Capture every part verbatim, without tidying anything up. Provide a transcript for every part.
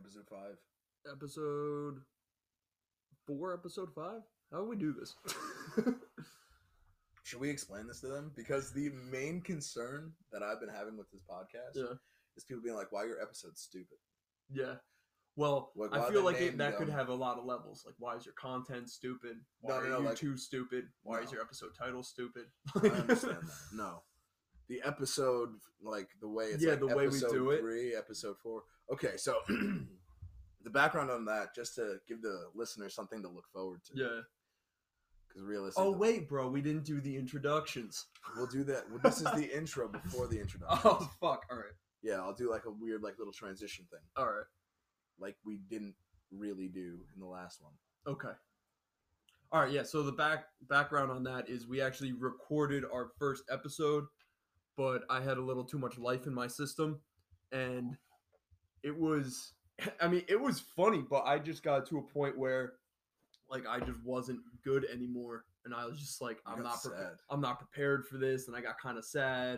Episode five. Episode four, episode five? How do we do this? Should we explain this to them? Because the main concern that I've been having with this podcast Yeah. is people being like, why are your episodes stupid? Yeah. Well, Like, I why feel the like it, name that could dumb? have a lot of levels. Like, why is your content stupid? Why No, no, are no, you like- too stupid? Why is No. your episode title stupid? I understand that. No. The episode, like, the way it's Yeah, like the way we episode do it. three, episode four. Okay, so the background on that, just to give the listener something to look forward to. Yeah. Because realistically, Oh, wait, bro. We didn't do the introductions. we'll do that. Well, this is the intro before the introduction. Oh, fuck. All right. Yeah, I'll do like a weird, like, little transition thing, All right. like we didn't really do in the last one. Okay. All right, yeah. So the back background on that is we actually recorded our first episode, but I had a little too much life in my system, and it was, I mean, it was funny, but I just got to a point where, like, I just wasn't good anymore, and I was just like, You I'm got not, pre- sad. I'm not prepared for this, and I got kind of sad,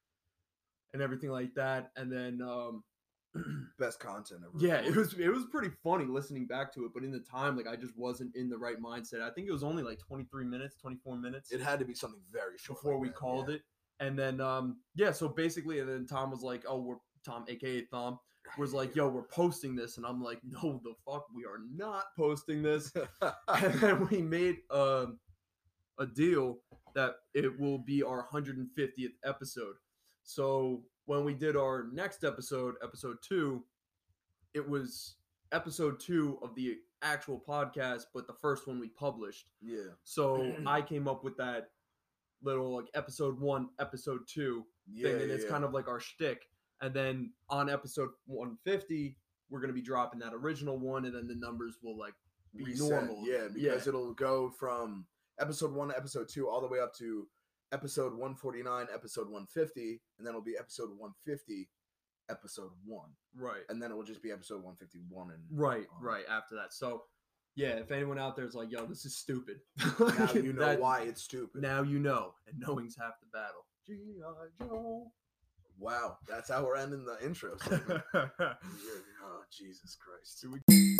and everything like that, and then, um. Best content ever. Yeah, it was it was pretty funny listening back to it, but in the time, like, I just wasn't in the right mindset. I think it was only like twenty-three minutes, twenty-four minutes It had to be something very short before like we that, called yeah. it. And then, um, yeah, so basically, and then Tom was like, oh, we're Tom, aka Thom, was like, yo, we're posting this. And I'm like, no, the fuck, we are not posting this. And then we made um, a deal that it will be our one hundred fiftieth episode. So when we did our next episode, episode two, it was episode two of the actual podcast, but the first one we published. Yeah. So I came up with that little like episode one, episode two Yeah. thing, and it's yeah. kind of like our shtick. And then on episode one fifty, we're gonna be dropping that original one, and then the numbers will like be Reset, normal. Yeah, because it'll go from episode one to episode two all the way up to episode one forty-nine, episode one fifty, and then it'll be episode one fifty, episode one. right, And then it will just be episode one fifty-one. And right, on. right. After that, so yeah, if anyone out there is like, "Yo, this is stupid," Now you know that- why it's stupid. Now you know, and knowing's half the battle. G I Joe. Wow, that's how we're ending the intro segment. Yeah, oh, Jesus Christ. Do we-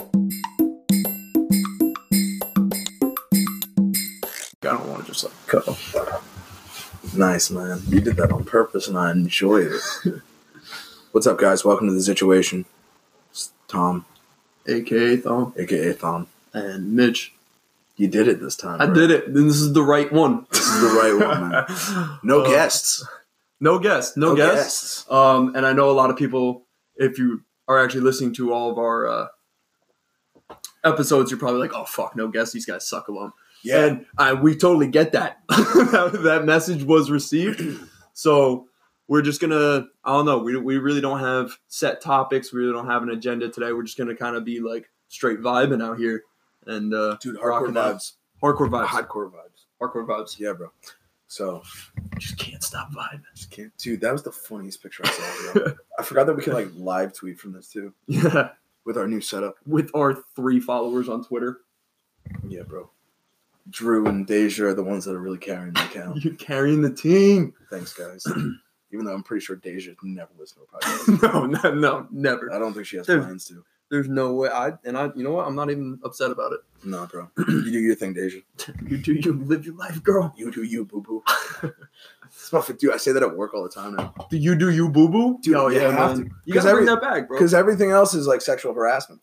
I don't want to just like cut off. Nice, man. You did that on purpose, and I enjoyed it. What's up, guys? Welcome to The Situation. It's Tom, A K A Thom a k a. Thom. and Mitch. You did it this time. I bro. did it. This is the right one. This is the right one, man. No Uh, guests. No guests. No, guests. guests. Um, and I know a lot of people, if you are actually listening to all of our uh, episodes, you're probably like, "Oh fuck, no guests. These guys suck alone." Yeah. And I, we totally get that. That message was received. So we're just going to, I don't know, we, we really don't have set topics. We really don't have an agenda today. We're just going to kind of be like straight vibing out here. And, uh, Dude, hardcore rocking out. vibes. Hardcore vibes. Hardcore vibes. Hardcore vibes. Yeah, bro. So, Just can't stop vibing. just can't. Dude, that was the funniest picture I saw. Bro. I forgot that we could like live tweet from this too Yeah. with our new setup. With our three followers on Twitter. Yeah, bro. Drew and Deja are the ones that are really carrying the account. You're carrying the team. Thanks, guys. Even though I'm pretty sure Deja never listened to a podcast. no, no, no, never. I don't think she has There's- plans to. There's no way. I And I, you know what? I'm not even upset about it. No, bro. You do your thing, Deja. You do you. Live your life, girl. You do you, boo boo. It's about dude. I say that at work all the time now. Do you do you, boo boo? Dude, oh you yeah, have man. to. You 'Cause gotta bring every- that back, bro. Because everything else is like sexual harassment.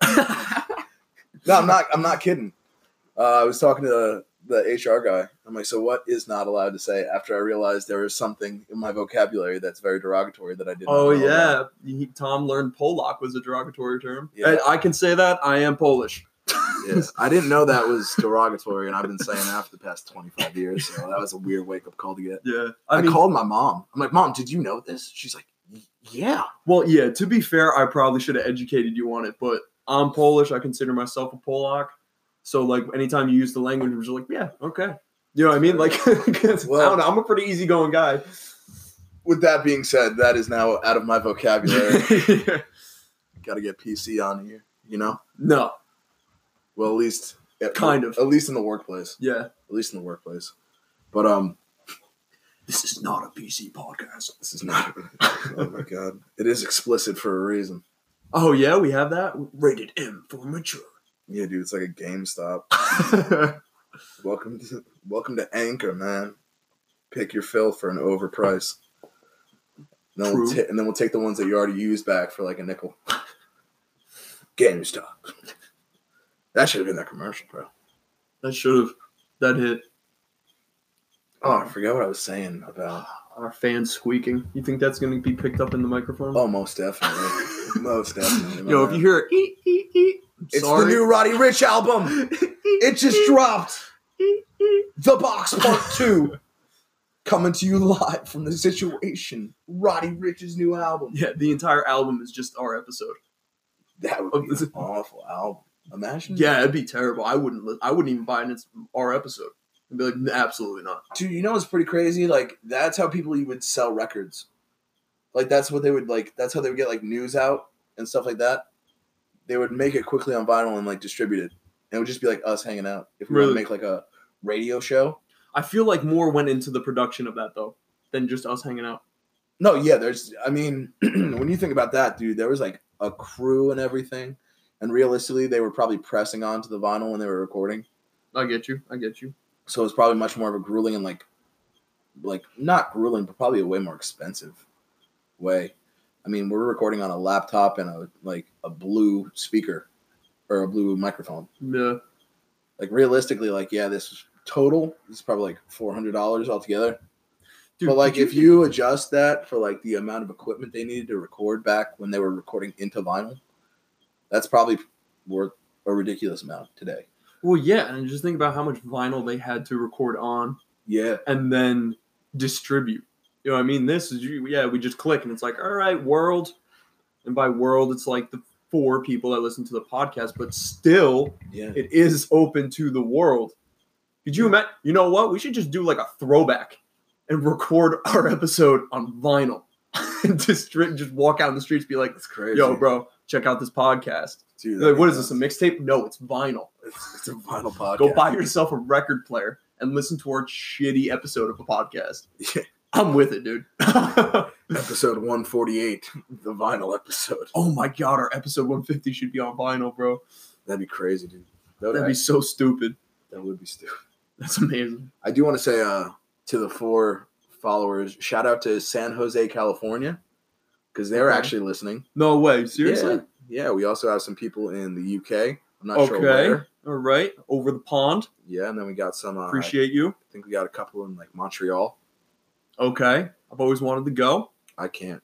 No, I'm not. I'm not kidding. Uh, I was talking to the, the H R guy. I'm like, so what is not allowed to say? After I realized there is something in my vocabulary that's very derogatory that I did. Oh not know yeah, about. he, Tom learned Polak was a derogatory term. Yeah. And I can say that. I am Polish. Yeah. I didn't know that was derogatory, and I've been saying that for the past twenty-five years. So that was a weird wake up call to get. Yeah, I, I, mean, called my mom. I'm like, Mom, did you know this? She's like, "Y- Yeah. well, yeah. To be fair, I probably should have educated you on it, but I'm Polish. I consider myself a Polak. So like, anytime you use the language, we're just like, yeah, okay. You know what I mean? Like, 'cause Well- I don't know. I'm a pretty easygoing guy. With that being said, that is now out of my vocabulary. Got to get P C on here, you know. No. Well, at least at, Kind of. At least in the workplace. Yeah. At least in the workplace. But um, This is not a P C podcast. this is not. Oh my god, it is explicit for a reason. Oh yeah, we have that. Rated M for mature. Yeah, dude, it's like a GameStop. welcome to welcome to Anchor, man. Pick your fill for an overprice. And then, we'll ta- and then we'll take the ones that you already used back for like a nickel. GameStop. That should have been that commercial, bro. That should have. That hit. Oh, I forgot what I was saying about our fans squeaking. You think that's going to be picked up in the microphone? Oh, most definitely. most definitely. Yo, if you hear ee, ee, ee, it's sorry. the new Roddy Ricch album. It just dropped. The Box Part two. Coming to you live from The Situation. Roddy Ricch's new album. Yeah, the entire album is just our episode. That would be an awful album. Imagine. Yeah, it'd be terrible. I wouldn't. Li- I wouldn't even buy it. It's our episode. I'd be like, absolutely not. Dude, you know what's pretty crazy? Like, that's how people would sell records. Like, that's what they would, like, that's how they would get, like, news out and stuff like that. They would make it quickly on vinyl and, like, distribute it. And it would just be, like, us hanging out. If we really? were to make, like, a radio show. I feel like more went into the production of that, though, than just us hanging out. No, yeah, there's, I mean, when you think about that, dude, there was, like, a crew and everything. And realistically, they were probably pressing onto the vinyl when they were recording. I get you. I get you. So it's probably much more of a grueling and, like, like, not grueling, but probably a way more expensive way. I mean, we're recording on a laptop and a, like, a blue speaker or a blue microphone. Yeah. Like, realistically, like, yeah, this is total. This is probably, like, four hundred dollars altogether. Dude, but, like, you if you adjust that for, like, the amount of equipment they needed to record back when they were recording into vinyl, that's probably worth a ridiculous amount today. Well, yeah, and just think about how much vinyl they had to record on. Yeah. And then distribute. You know what I mean? This is, yeah, we just click and it's like, all right, world. And by world, it's like the four people that listen to the podcast, but still, yeah, it is open to the world. Could you imagine? You know what? We should just do like a throwback and record our episode on vinyl. And just, just walk out in the streets and be like, that's crazy. Yo, bro, check out this podcast. Dude, like, what is this, a mixtape? No, it's vinyl. It's, it's a vinyl podcast. Go buy yourself a record player and listen to our shitty episode of a podcast. Yeah. I'm with it, dude. Episode one forty-eight, the vinyl episode. Oh my god, our episode one fifty should be on vinyl, bro. That'd be crazy, dude. That That'd be so stupid. That would be stupid. That's amazing. I do want to say uh, to the four followers, shout out to San Jose, California, because they're okay. actually listening. No way. Seriously? Yeah. yeah, we also have some people in the U K. I'm not okay. sure where. All right. Over the pond. Yeah, and then we got some. Uh, Appreciate I you. I think we got a couple in like Montreal. Okay. I've always wanted to go. I can't.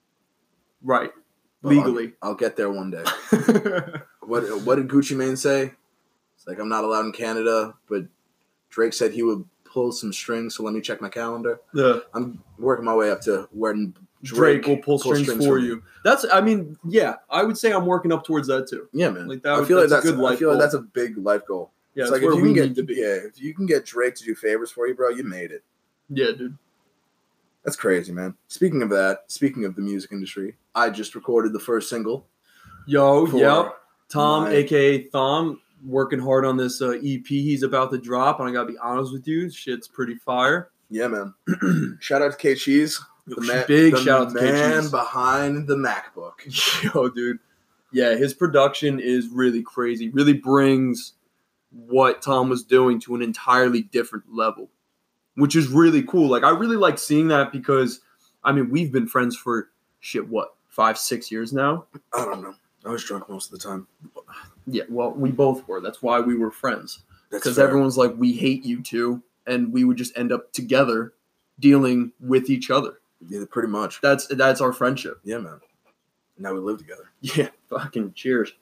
Right. But Legally. I'll, I'll get there one day. what What did Gucci Mane say? It's like, I'm not allowed in Canada, but Drake said he would pull some strings, so let me check my calendar. Yeah. I'm working my way up to where Drake, Drake will pull strings, strings for you. That's, I mean, yeah, I would say I'm working up towards that too. Yeah, man. Like that. I feel like that's a good I life feel goal. like that's a big life goal. Yeah, it's like if where you we can get, need to be. Yeah, if you can get Drake to do favors for you, bro, you made it. Yeah, dude. That's crazy, man. Speaking of that, speaking of the music industry, I just recorded the first single. Yo, yep. Tom, my... a k a. Thom, working hard on this uh, E P he's about to drop, and I gotta be honest with you, shit's pretty fire. Yeah, man. Shout out to K Cheese, the man, big the shout out to man K-Cheese. behind the MacBook. Yo, dude. Yeah, his production is really crazy. Really brings what Tom was doing to an entirely different level, which is really cool. Like, I really like seeing that because, I mean, we've been friends for, shit, what, five, six years now? I don't know. I was drunk most of the time. Yeah, well, we both were. That's why we were friends. That's because everyone's like, we hate you two, and we would just end up together dealing with each other. Yeah, pretty much. That's that's our friendship. Yeah, man. Now we live together. Yeah, fucking cheers.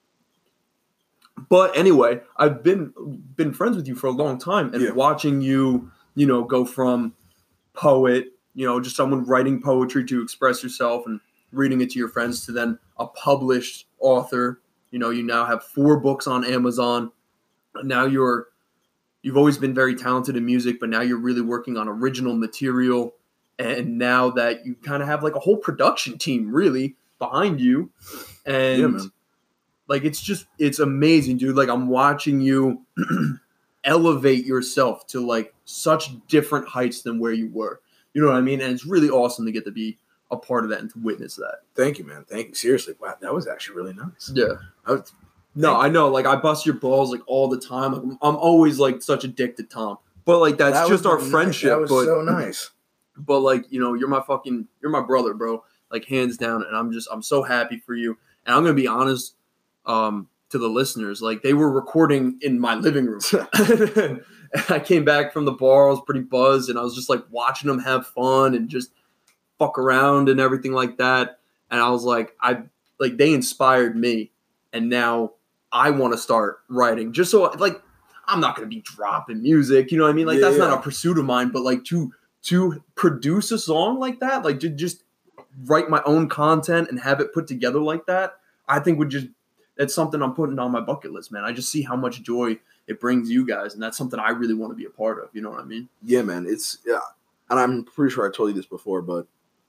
But anyway, I've been been friends with you for a long time, and yeah. watching you, you know, go from poet, you know, just someone writing poetry to express yourself and reading it to your friends, to then a published author. You know, you now have four books on Amazon. Now you're, you've always been very talented in music, but now you're really working on original material. And now that you kind of have like a whole production team really behind you. And yeah, man. Like, it's just, it's amazing, dude. Like, I'm watching you elevate yourself to like such different heights than where you were. You know what I mean? And it's really awesome to get to be a part of that and to witness that. Thank you, man. Thank you. Seriously, wow, that was actually really nice. Yeah. I was, no, I know. Like I bust your balls like all the time. Like, I'm always like such a dick to Tom, but like that's that just our nice. friendship. That was but, so nice. But like you know, you're my fucking, you're my brother, bro. Like hands down, and I'm just, I'm so happy for you. And I'm gonna be honest, um, to the listeners, like they were recording in my living room. And I came back from the bar, I was pretty buzzed, and I was just like watching them have fun and just fuck around and everything like that. And I was like, I like they inspired me, and now I want to start writing. Just so like I'm not gonna be dropping music, you know what I mean? Like yeah, that's yeah. not a pursuit of mine, but like to to produce a song like that, like to just write my own content and have it put together like that, I think would just, that's something I'm putting on my bucket list, man. I just see how much joy it brings you guys, and that's something I really want to be a part of. You know what I mean? Yeah, man. It's, yeah. And I'm pretty sure I told you this before, but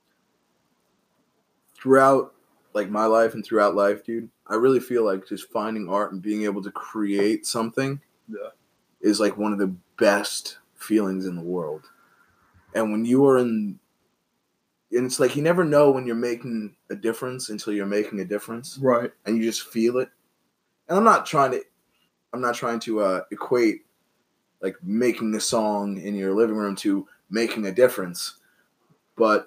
throughout like my life and throughout life, dude, I really feel like just finding art and being able to create something yeah. is like one of the best feelings in the world. And when you are in, and it's like you never know when you're making a difference until you're making a difference. Right. And you just feel it. And I'm not trying to, I'm not trying to uh, equate like making a song in your living room to making a difference. But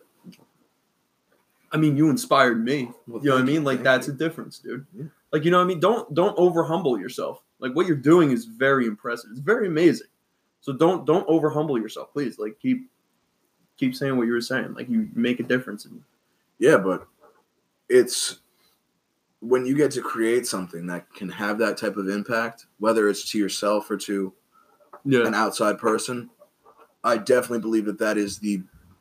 I mean, you inspired me. Well, you know what I mean? you, Like that's you. a difference, dude. Yeah. Like, you know what I mean? Don't, don't over humble yourself. Like what you're doing is very impressive. It's very amazing. So don't, don't over humble yourself, please. Like keep, keep saying what you were saying. Like you make a difference. In- yeah, but it's when you get to create something that can have that type of impact, whether it's to yourself or to yeah. an outside person, I definitely believe that that is the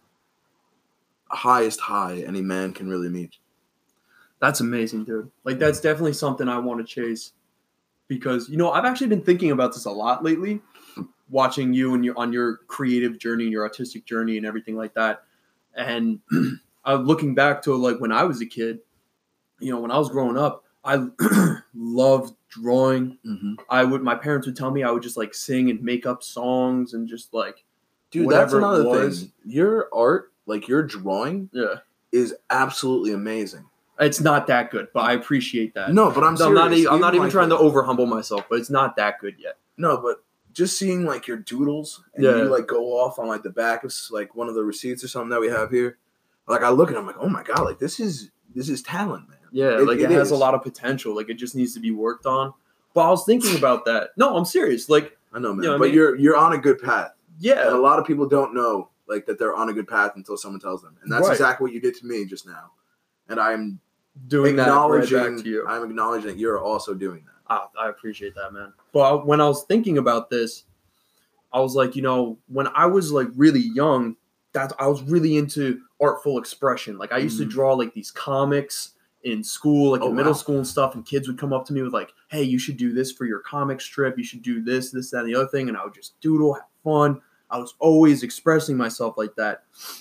highest high any man can really meet. That's amazing, dude. Like that's definitely something I want to chase because, you know, I've actually been thinking about this a lot lately. Watching you and your on your creative journey, your artistic journey, and everything like that, and I'm looking back to like when I was a kid, you know, when I was growing up, I loved drawing. Mm-hmm. I would, my parents would tell me I would just like sing and make up songs and just like, dude, that's another thing. Your art, like your drawing, yeah, is absolutely amazing. It's not that good, but I appreciate that. No, but I'm, I'm not. serious. I'm not even like trying the, to over humble myself, but it's not that good yet. No, but just seeing like your doodles and yeah. you like go off on like the back of like one of the receipts or something that we have here. Like I look at them like, oh my god, like this is this is talent, man. Yeah, it, like it, it has is. a lot of potential. Like it just needs to be worked on. But I was thinking about that. No, I'm serious. Like I know, man. You know what but I mean? you're you're on a good path. Yeah, and a lot of people don't know like that they're on a good path until someone tells them, and that's right. exactly what you did to me just now. And I'm doing that right back to acknowledging. you. I'm acknowledging that you're also doing that. Ah, I appreciate that, man. But when I was thinking about this, I was like, you know, when I was like really young, that I was really into artful expression. Like I used Mm-hmm. to draw like these comics in school, like Oh, in middle wow. school and stuff, and kids would come up to me with like, hey, you should do this for your comic strip. You should do this, this, that, and the other thing. And I would just doodle, have fun. I was always expressing myself like that.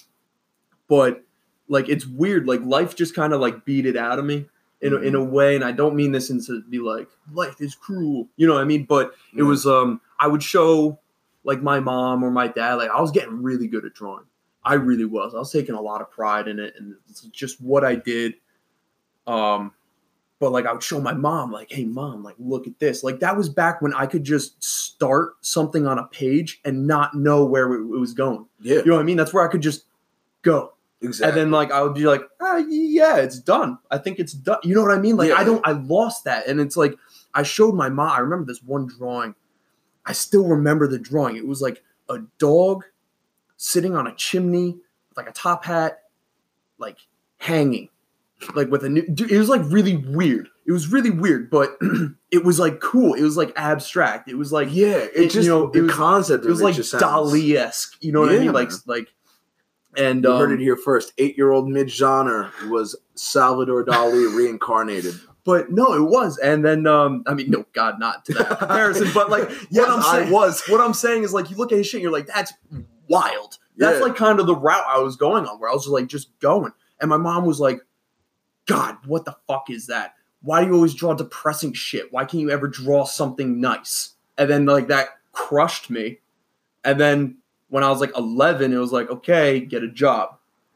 But like, it's weird. Like life just kind of like beat it out of me in, Mm-hmm. a, in a way. And I don't mean this into be like, life is cruel. You know what I mean? But it Yeah. was, um, I would show like my mom or my dad, like I was getting really good at drawing. I really was. I was taking a lot of pride in it. And it's just what I did. Um, but like I would show my mom, like, hey mom, like look at this. Like that was back when I could just start something on a page and not know where it, it was going. Yeah, You know what I mean? That's where I could just go. exactly. And then like I would be like, ah, yeah, it's done. I think it's done. You know what I mean? Like Yeah. I don't, I lost that. And it's like I showed my mom. I remember this one drawing. I still remember the drawing. It was like a dog sitting on a chimney with like a top hat, like hanging, like with a new. Dude, it was like really weird. It was really weird, but it was like cool. It was like abstract. It was like yeah, it, it- just you know, the it was- concept. it was of it like just sounds, Dali-esque. You know what I Yeah, mean? Like man. like. And You um, heard it here first. Eight-year-old Midge Donner was Salvador Dali reincarnated. But no, it was. And then, um, I mean, no, God, not to that comparison. But like, Yes, what I'm I saying was. what I'm saying is like, you look at his shit, and you're like, that's wild. That's Yeah. like kind of the route I was going on, where I was just like, just going. And my mom was like, God, what the fuck is that? Why do you always draw depressing shit? Why can't you ever draw something nice? And then like that crushed me. And then when I was like eleven, it was like, okay, get a job.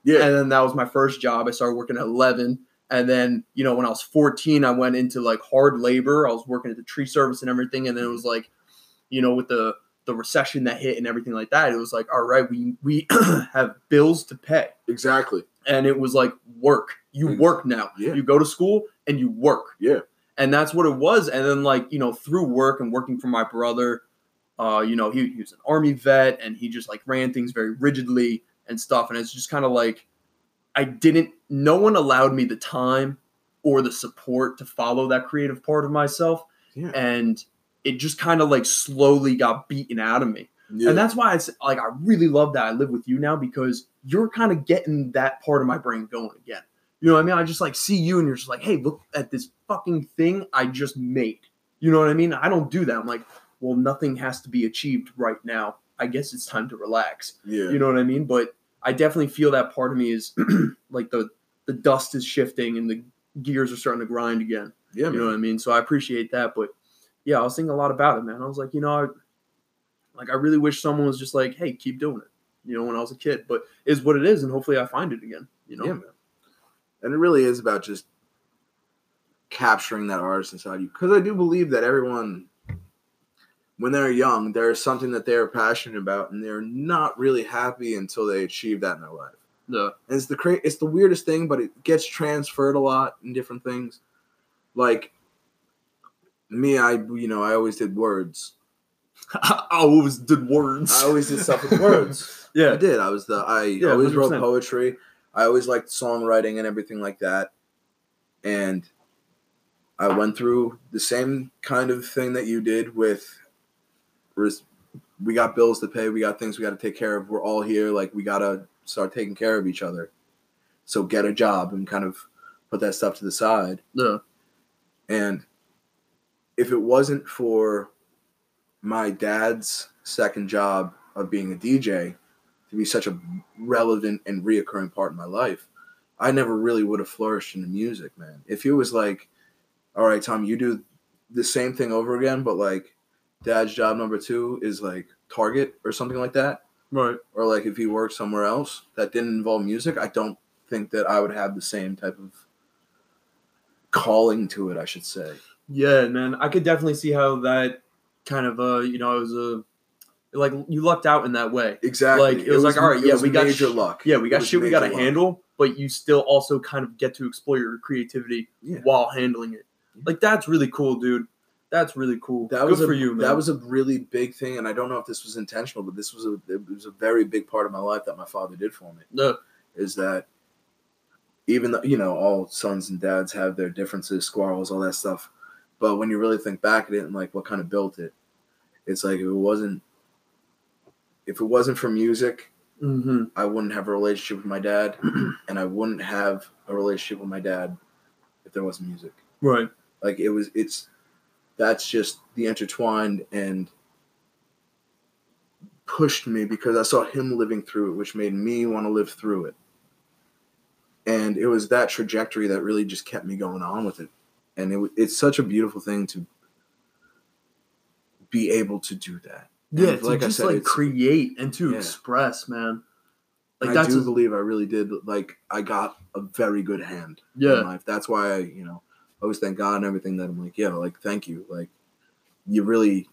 Yeah. And then that was my first job. I started working at eleven. And then, you know, when I was fourteen, I went into like hard labor. I was working at the tree service and everything. And then it was like, you know, with the, the recession that hit and everything like that, it was like, all right, we, we have bills to pay. Exactly. And it was like work. You work now. Yeah. You go to school and you work. Yeah. And that's what it was. And then like, you know, through work and working for my brother, uh, you know, he, he was an Army vet and he just like ran things very rigidly and stuff. And it's just kind of like, I didn't, no one allowed me the time or the support to follow that creative part of myself. Yeah. And it just kind of like slowly got beaten out of me. Yeah. And that's why it's like, I really love that I live with you now, because you're kind of getting that part of my brain going again. You know what I mean? I just like see you and you're just like, hey, look at this fucking thing I just made. You know what I mean? I don't do that. I'm like, well, nothing has to be achieved right now. I guess it's time to relax. Yeah. You know what I mean? But I definitely feel that part of me is like the, the dust is shifting and the gears are starting to grind again. Yeah. You Man. know what I mean? So I appreciate that. But yeah, I was thinking a lot about it, man. I was like, you know, I, like I really wish someone was just like, hey, keep doing it. You know, when I was a kid, but it's what it is. And hopefully I find it again, you know? Yeah, man. And it really is about just capturing that artist inside you. Because I do believe that everyone, when they're young, there's something that they're passionate about, and they're not really happy until they achieve that in their life. Yeah. And it's the cra- it's the weirdest thing, but it gets transferred a lot in different things. Like me, I you know I always did words. I always did words. I always did stuff with words. Yeah. I did. I was the I Yeah, always one hundred wrote percent. poetry. I always liked songwriting and everything like that. And I went through the same kind of thing that you did with res- we got bills to pay, we got things we got to take care of. We're all here, like we got to start taking care of each other. So get a job and kind of put that stuff to the side. Yeah. And if it wasn't for my dad's second job of being a D J to be such a relevant and reoccurring part of my life, I never really would have flourished in the music, man. If he was like, all right, Tom, you do the same thing over again, but like dad's job number two is like Target or something like that. Right. Or like if he worked somewhere else that didn't involve music, I don't think that I would have the same type of calling to it, I should say. Yeah, man. I could definitely see how that kind of, uh, you know, it was a, like you lucked out in that way. Exactly. Like it was, like, all right, it yeah, was we got major sh- luck. Yeah, we It got was shit we got to major luck. handle, but you still also kind of get to explore your creativity Yeah. while handling it. Like that's really cool, dude. That's really cool. That Good was a, for you, man. That was a really big thing, and I don't know if this was intentional, but this was a it was a very big part of my life that my father did for me. Yeah. Is that even though, you know, all sons and dads have their differences, squabbles, all that stuff, but when you really think back at it and like what kind of built it, it's like if it wasn't if it wasn't for music, Mm-hmm. I wouldn't have a relationship with my dad, and I wouldn't have a relationship with my dad if there wasn't music. Right. Like it was, it's, that's just the intertwined and pushed me because I saw him living through it, which made me want to live through it. And it was that trajectory that really just kept me going on with it. And it, it's such a beautiful thing to be able to do that. Yeah, And to just like create and to yeah. express, man. Like I that's do a, believe I really did. Like I got a very good hand Yeah. in life. That's why I, you know, always thank God and everything that I'm like, yeah, like, thank you. Like you really,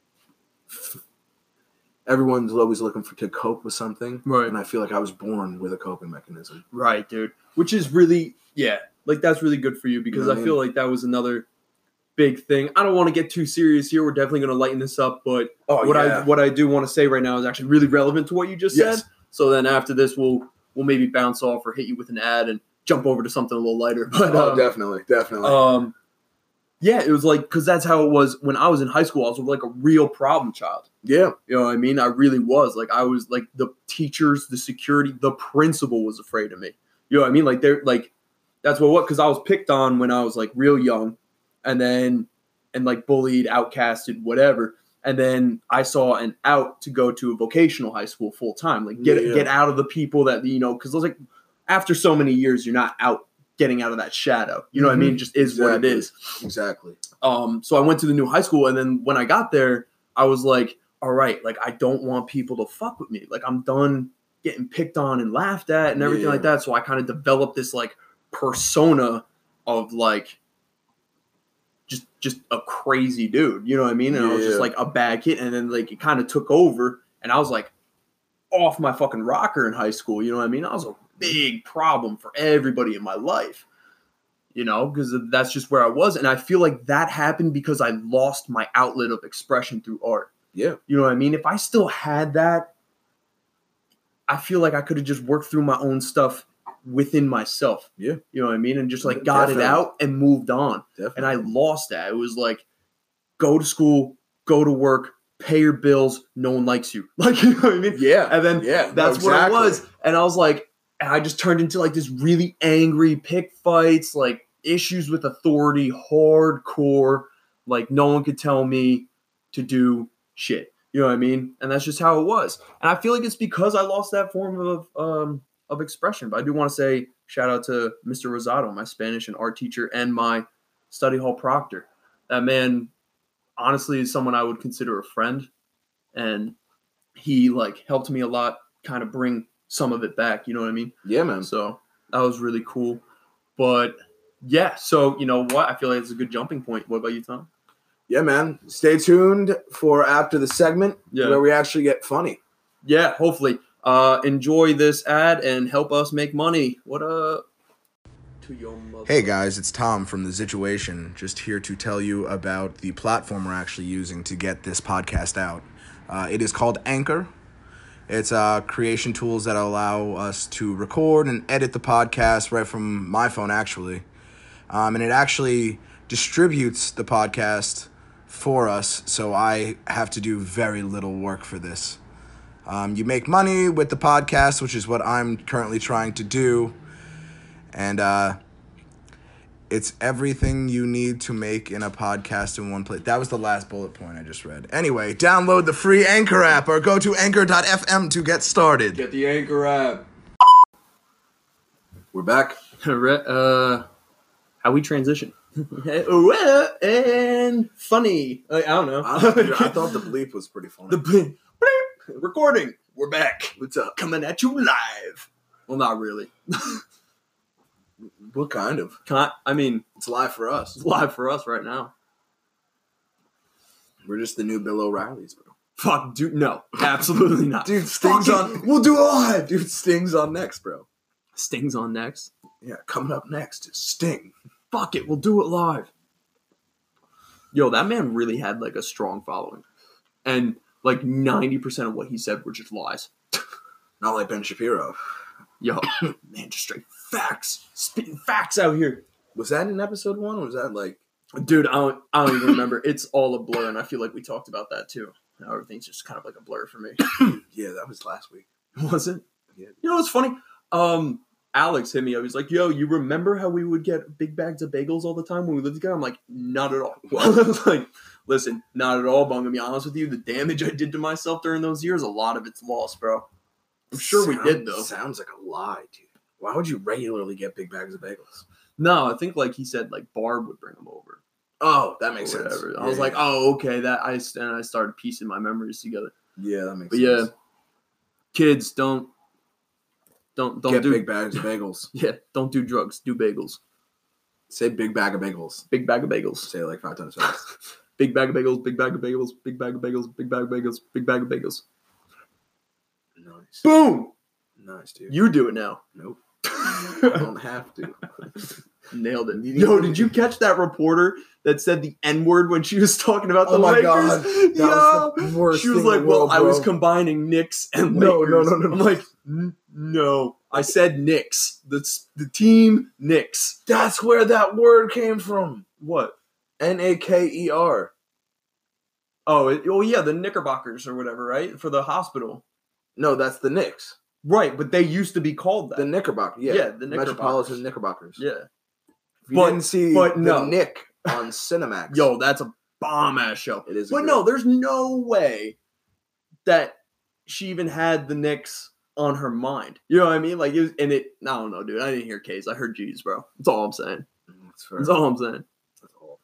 everyone's always looking for to cope with something. Right. And I feel like I was born with a coping mechanism. Right, dude. Which is really, yeah, like that's really good for you because You know what I I feel mean? like that was another big thing. I don't want to get too serious here. We're definitely going to lighten this up, but Oh, what yeah. I what I do want to say right now is actually really relevant to what you just Yes. said. So then after this, we'll we'll maybe bounce off or hit you with an ad and jump over to something a little lighter. But Oh, um, definitely. Definitely. um, yeah, it was like because that's how it was when I was in high school. I was like a real problem child. yeah. You know what I mean? I really was. Like I was like the teachers, the security, the principal was afraid of me. You know what I mean? Like they're like that's what what because I was picked on when I was like real young, and then and like bullied, outcasted, whatever. And then I saw an out to go to a vocational high school full time. Like get Yeah. get out of the people that you know because I was like after so many years you're not out getting out of that shadow. You know what I mean? It just is what it Exactly. is. Exactly. Um, so I went to the new high school, and then when I got there, I was like, all right, like I don't want people to fuck with me. Like I'm done getting picked on and laughed at and everything Yeah. like that. So I kind of developed this like persona of like just just a crazy dude. You know what I mean? And I was just Yeah. like a bad kid. And then like it kind of took over and I was like off my fucking rocker in high school. You know what I mean? I was a big problem for everybody in my life. You know, because that's just where I was. And I feel like that happened because I lost my outlet of expression through art. Yeah. You know what I mean? If I still had that, I feel like I could have just worked through my own stuff within myself. Yeah. You know what I mean? And just like got Definitely. it out and moved on. Definitely. And I lost that. It was like, go to school, go to work, pay your bills. No one likes you. Like, you know what I mean? Yeah. And then yeah. that's no, what it exactly. was. And I was like, and I just turned into like this really angry pick fights, like issues with authority, hardcore. Like no one could tell me to do shit. You know what I mean? And that's just how it was. And I feel like it's because I lost that form of um, of expression. But I do want to say shout out to Mister Rosado, my Spanish and art teacher, and my study hall proctor. That man, honestly, is someone I would consider a friend. And he like helped me a lot, kind of bring some of it back. You know what I mean? Yeah, man. So that was really cool. But yeah, so you know what? I feel like it's a good jumping point. What about you, Tom? Yeah, man. Stay tuned for after the segment Yeah. where we actually get funny. Yeah, hopefully. Uh, enjoy this ad and help us make money. What up? To your mother. Hey guys, it's Tom from The Situation, just here to tell you about the platform we're actually using to get this podcast out. Uh, it is called Anchor. It's uh, creation tools that allow us to record and edit the podcast right from my phone, actually. Um, and it actually distributes the podcast for us, so I have to do very little work for this. Um, you make money with the podcast, which is what I'm currently trying to do. And uh, it's everything you need to make in a podcast in one place. That was the last bullet point I just read. Anyway, download the free Anchor app or go to anchor dot f m to get started. Get the Anchor app. We're back. uh, how we transition? Well, and funny. I, I don't know. I, I thought the bleep was pretty funny. the bleep, bleep, recording. We're back. What's up? Coming at you live. Well, not really. What kind of? Can't, I mean, It's live for us. it's live for us right now. We're just the new Bill O'Reillys, bro. Fuck, dude, no, absolutely not. Dude, Sting's Fuck on. it. We'll do it live. Dude, Sting's on next, bro. Sting's on next. Yeah, coming up next is Sting. Fuck it, we'll do it live. Yo, that man really had like a strong following, and like ninety percent of what he said were just lies. Not like Ben Shapiro. Yo, man, just straight facts, spitting facts out here. Was that in episode one, or was that like? Dude, I don't, I don't even remember. It's all a blur, and I feel like we talked about that too. Now everything's just kind of like a blur for me. Yeah, that was last week. Was it? Yeah. You know what's funny? Um, Alex hit me up. He's like, "Yo, you remember how we would get big bags of bagels all the time when we lived together?" I'm like, "Not at all." I was like, "Listen, not at all." But I'm gonna be honest with you. The damage I did to myself during those years, a lot of it's lost, bro. I'm sure we Sound- did though. Sounds like a lie, dude. Why would you regularly get big bags of bagels? No, I think like he said, like Barb would bring them over. Oh, that makes or sense. whatever. I Yeah, was like, yeah. "Oh, okay." That I and I started piecing my memories together. Yeah, that makes But sense. yeah, kids, don't, don't, don't Get do big bags of bagels. Yeah, don't do drugs. Do bagels. Say big bag of bagels. Big bag of bagels. Say it like five times fast. Big bag of bagels. Big bag of bagels. Big bag of bagels. Big bag of bagels. Big bag of bagels. Nice. Boom! Nice, dude. You do it now. Nope. I don't have to. Nailed it. You- Yo, did you catch that reporter that said the N word when she was talking about the Oh my Lakers? God. That Yo, was the worst she was thing in like, the "Well, world, I was bro." combining Knicks and No, Lakers." no, no, no, I'm no. like, "N- "No, I said Knicks. The the team Knicks." That's where that word came from. What? N A K E R. Oh, it, oh yeah, the Knickerbockers or whatever, right? For the hospital. No, that's the Knicks. Right, but they used to be called that. The Knickerbocker. Yeah, Yeah, the Metropolitan Knickerbockers. yeah. If you But- didn't see but the no. Nick on Cinemax. Yo, that's a bomb ass show. It is a But good- no, there's no way that she even had the Knicks on her mind. You know what I mean? Like it was, and it. I don't know, dude. I didn't hear K's. I heard G's, bro. That's all I'm saying. That's fair. That's all I'm saying. That's awful.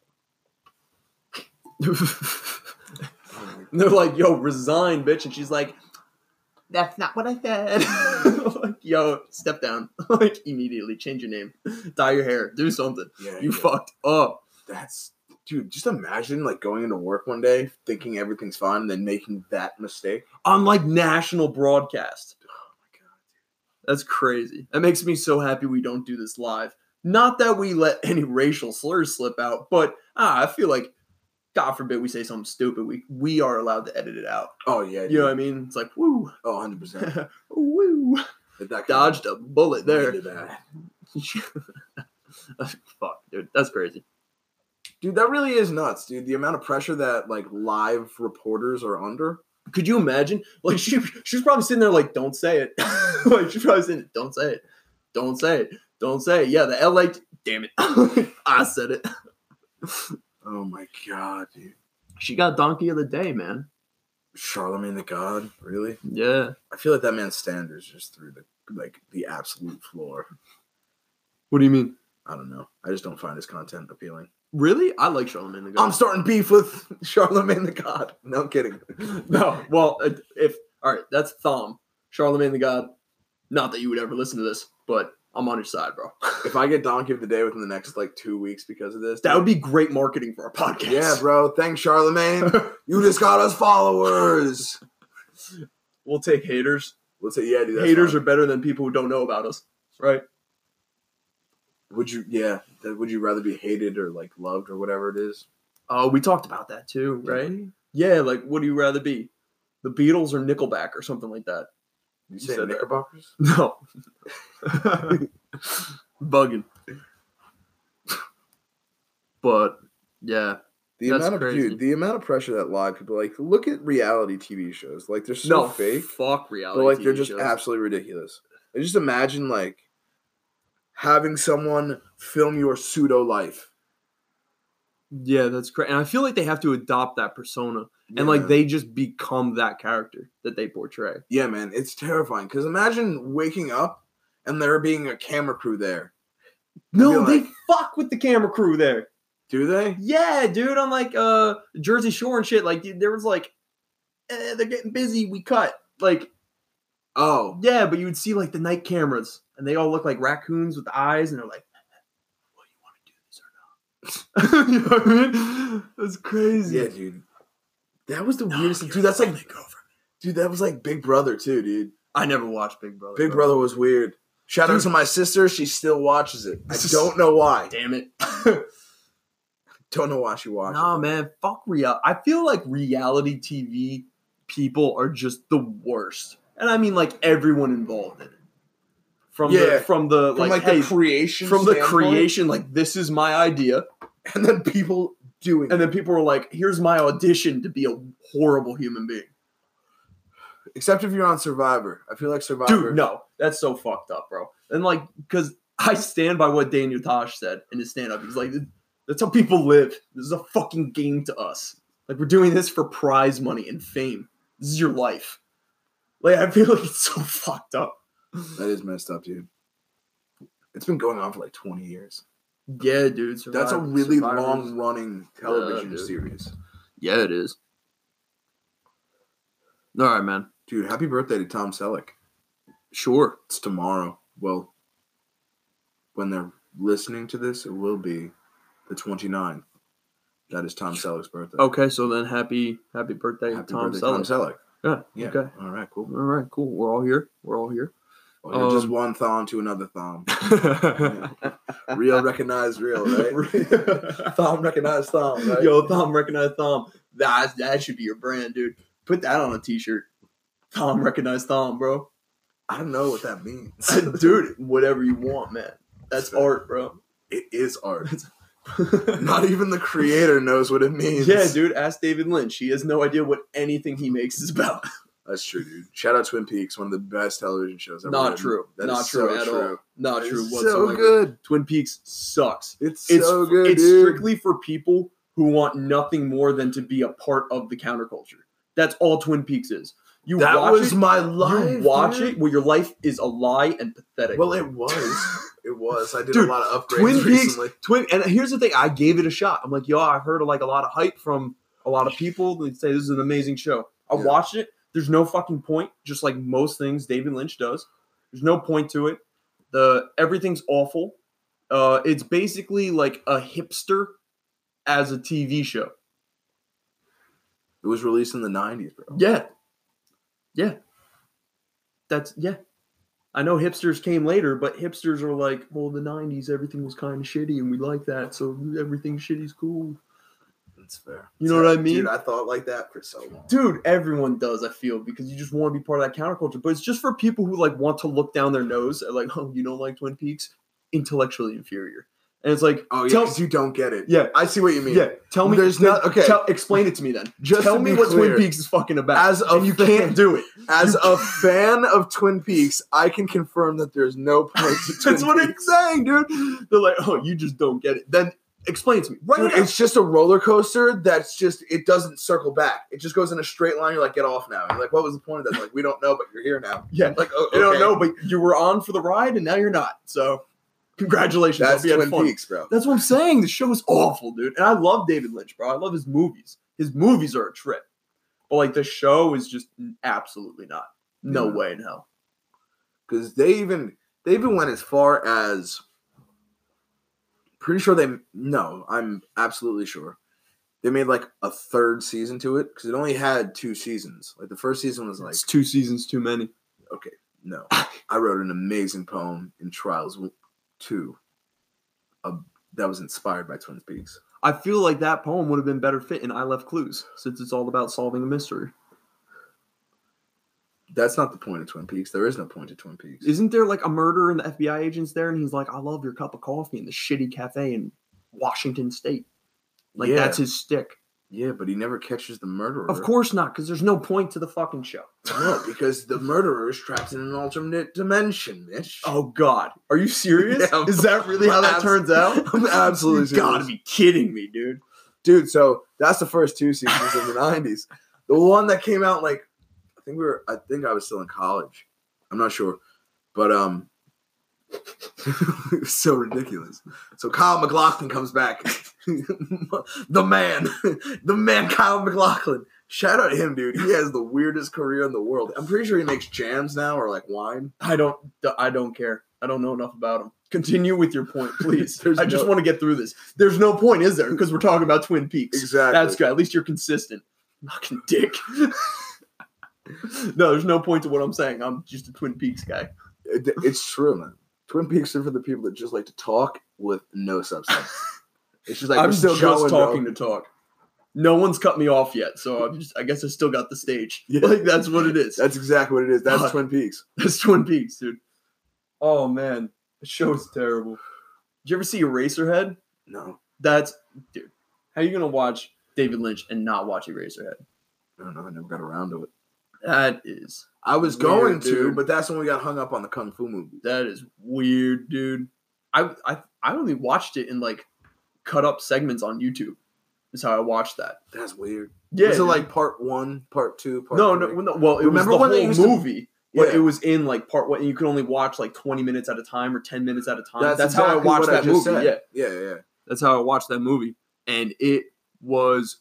And they're like, "Yo, resign, bitch," and she's like, That's not what I said. Like, yo, step down. Like, immediately change your name, dye your hair, do something. Yeah, you yeah. fucked up. That's dude. Just imagine like going into work one day thinking everything's fine, and then making that mistake on like national broadcast. Oh my god, that's crazy. That makes me so happy we don't do this live. Not that we let any racial slurs slip out, but ah, I feel like, God forbid we say something stupid, we we are allowed to edit it out. Oh yeah, you know what I mean? It's like woo, oh, one hundred percent. Woo, That dodged a bullet there. That. Fuck, dude, that's crazy. Dude, that really is nuts, dude. The amount of pressure that like live reporters are under. Could you imagine? Like she, she's probably sitting there like, "Don't say it." Like she's probably saying, "Don't say it, don't say it, don't say it." Yeah, the L A. Damn it, I said it. Oh my god, dude. She got donkey of the day, man. Charlemagne the God, really? Yeah. I feel like that man's standards just through the like the absolute floor. What do you mean? I don't know. I just don't find his content appealing. Really? I like Charlemagne the God. I'm starting beef with Charlemagne the God. No I'm kidding. No. Well, if all right, that's Thom. Charlemagne the God. Not that you would ever listen to this, but I'm on your side, bro. If I get Donkey of the Day within the next like two weeks because of this, that would be great marketing for our podcast. Yeah, bro. Thanks, Charlemagne. You just got us followers. We'll take haters. We'll say, yeah, dude. That's haters fine. are better than people who don't know about us, right? Would you, yeah, would you rather be hated or like loved or whatever it is? Oh, uh, we talked about that too, right? Yeah, like what do you rather be? The Beatles or Nickelback or something like that? You, you say Knickerbockers? No. Bugging. But, yeah. The that's amount of crazy. dude, the amount of pressure that live people like look at reality T V shows. Like they're so no, fake. Fuck reality. But like T V they're just shows. absolutely ridiculous. I just imagine like having someone film your pseudo life. Yeah, that's great. And I feel like they have to adopt that persona. Yeah, and like man. they just become that character that they portray. Yeah, man, it's terrifying. Because imagine waking up and there being a camera crew there. No, like, they fuck with the camera crew there. Do they? Yeah, dude. On like uh Jersey Shore and shit. Like dude, there was like, eh, they're getting busy. We cut. Like, oh yeah, but you would see like the night cameras, and they all look like raccoons with eyes, and they're like, "Well, you want to do this or not?" You know what I mean? That's crazy. yeah, dude. That was the No, weirdest. you're Dude, that's like, over. dude, that was like Big Brother too, dude. I never watched Big Brother. Big bro. Brother was weird. Shout Dude. out to my sister. She still watches it. I don't know why. Damn it. Don't know why she watches Nah, it. man. Fuck real. I feel like reality T V people are just the worst, and I mean like everyone involved in it. From Yeah. the from the From like, like hey, the creation from the standpoint, creation, like this is my idea, and then people doing and it. then people are like, here's my audition to be a horrible human being. Except if you're on Survivor. I feel like Survivor. Dude, no, that's so fucked up, bro. And like, because I stand by what Daniel Tosh said in his stand-up. He's like, that's how people live. This is a fucking game to us. Like, we're doing this for prize money and fame. This is your life. Like, I feel like it's so fucked up. That is messed up, dude. It's been going on for like twenty years. Yeah, dude. Survivor, That's a really Survivors. long-running television Yeah, dude. series. Yeah, it is. All right, man. Dude, happy birthday to Tom Selleck. Sure. It's tomorrow. Well, when they're listening to this, it will be the twenty-ninth. That is Tom Selleck's birthday. Okay, so then happy happy birthday, Happy Tom birthday, Selleck. Tom Selleck. Yeah, Yeah. okay. All right, cool. All right, cool. We're all here. We're all here. Well, you're just Um, one thong to another thong. Real recognized real, right? Thom recognized thong, right? Yo, Thom recognized Thom. That that should be your brand, dude. Put that on a t-shirt. Thom recognized Thom, bro. I don't know what that means. Dude, whatever you want, man. That's Fair. art, bro. It is art. Not even the creator knows what it means. Yeah, dude. Ask David Lynch. He has no idea what anything he makes is about. That's true, dude. Shout out Twin Peaks, one of the best television shows ever. Not written. true. That Not is true so at true. all. Not That true is whatsoever. so good. Twin Peaks sucks. It's, It's so good, It's dude. strictly for people who want nothing more than to be a part of the counterculture. That's all Twin Peaks is. You That watch was it, my life. You watch dude. it where your life is a lie and pathetic. Well, it was. It was. I did Dude, a lot of upgrades Twin Peaks, recently. Twin, and here's the thing: I gave it a shot. I'm like, yo, I heard like a lot of hype from a lot of people. They say this is an amazing show. I Yeah. watched it. There's no fucking point, just like most things David Lynch does. There's no point to it. The everything's awful. Uh, it's basically like a hipster as a T V show. It was released in the nineties, bro. Yeah. Yeah. That's, yeah. I know hipsters came later, but hipsters are like, well, the nineties, everything was kind of shitty, and we like that, so everything shitty's cool. That's fair. You know what I mean? Dude, I thought like that for so long. Dude, everyone does, I feel, because you just want to be part of that counterculture. But it's just for people who, like, want to look down their nose at, like, oh, you don't like Twin Peaks? Intellectually inferior. And it's like, oh, yeah, tell, because you don't get it. Yeah. I see what you mean. Yeah, tell me. There's not, okay. Tell, explain it to me then. Just tell to me be what clear, Twin Peaks is fucking about. As a and you fan, can't do it. As you, a fan of Twin Peaks, I can confirm that there's no point to Twin That's what Peaks. it's saying, dude. They're like, oh, you just don't get it. Then explain it to me. Right Dude, now. it's just a roller coaster that's just, it doesn't circle back. It just goes in a straight line. You're like, get off now. You're like, what was the point of that? Like, we don't know, but you're here now. Yeah. Like, oh, I don't okay. know, but you were on for the ride, and now you're not. So, congratulations. That's Hope you had Twin fun. Peaks, bro. That's what I'm saying. The show is awful, dude. And I love David Lynch, bro. I love his movies. His movies are a trip. But, like, the show is just absolutely not. No Yeah. way in hell. Because they even, they even went as far as, pretty sure they, no, I'm absolutely sure. They made, like, a third season to it. Because it only had two seasons. Like, the first season was, like, It's two seasons too many. okay, no. I wrote an amazing poem in Trials two uh, that was inspired by Twin Peaks. I feel like that poem would have been better fit in I Left Clues, since it's all about solving a mystery. That's not the point of Twin Peaks. There is no point to Twin Peaks. Isn't there like a murderer and the F B I agents there? And he's like, I love your cup of coffee in the shitty cafe in Washington State. Like, Yeah. that's his stick. Yeah, but he never catches the murderer. Of course not, because there's no point to the fucking show. No, because the murderer is trapped in an alternate dimension, Mitch. Oh, God. Are you serious? Yeah, Is that really how that abs- turns out? I'm absolutely You gotta serious. be kidding me, dude. Dude, so that's the first two seasons in the nineties. The one that came out, like, I think we were, I think I was still in college. I'm not sure. But, um, it was so ridiculous. So Kyle MacLachlan comes back. the man. The man, Kyle MacLachlan. Shout out to him, dude. He has the weirdest career in the world. I'm pretty sure he makes jams now or, like, wine. I don't I don't care. I don't know enough about him. Continue with your point, please. There's I just no- want to get through this. There's no point, is there? Because we're talking about Twin Peaks. Exactly. That's good. At least you're consistent. Fucking dick. No, there's no point to what I'm saying. I'm just a Twin Peaks guy. It, it's true, man. Twin Peaks are for the people that just like to talk with no substance. It's just like I'm we're still just going, talking bro. to talk. No one's cut me off yet, so I'm just I guess I still got the stage. Yeah. Like, that's what it is. That's exactly what it is. That's God. Twin Peaks. That's Twin Peaks, dude. Oh man, the show is terrible. Did you ever see Eraserhead? No, That's dude. How are you gonna watch David Lynch and not watch Eraserhead? I don't know. I never got around to it. That is I was Weird, going to, dude. but that's when we got hung up on the Kung Fu movie. that is weird, dude. I I I only watched it in like cut up segments on YouTube. Is how I watched that. That's weird. Yeah, Was it dude. like part one, part two, part no, three? no, no. Well, it Remember was the when they whole used to- movie, but Yeah. it was in like part one, and you could only watch like twenty minutes at a time or ten minutes at a time. That's, That's, how I exactly watched what that just movie. said. Yeah, yeah, yeah. that's how I watched that movie, and it was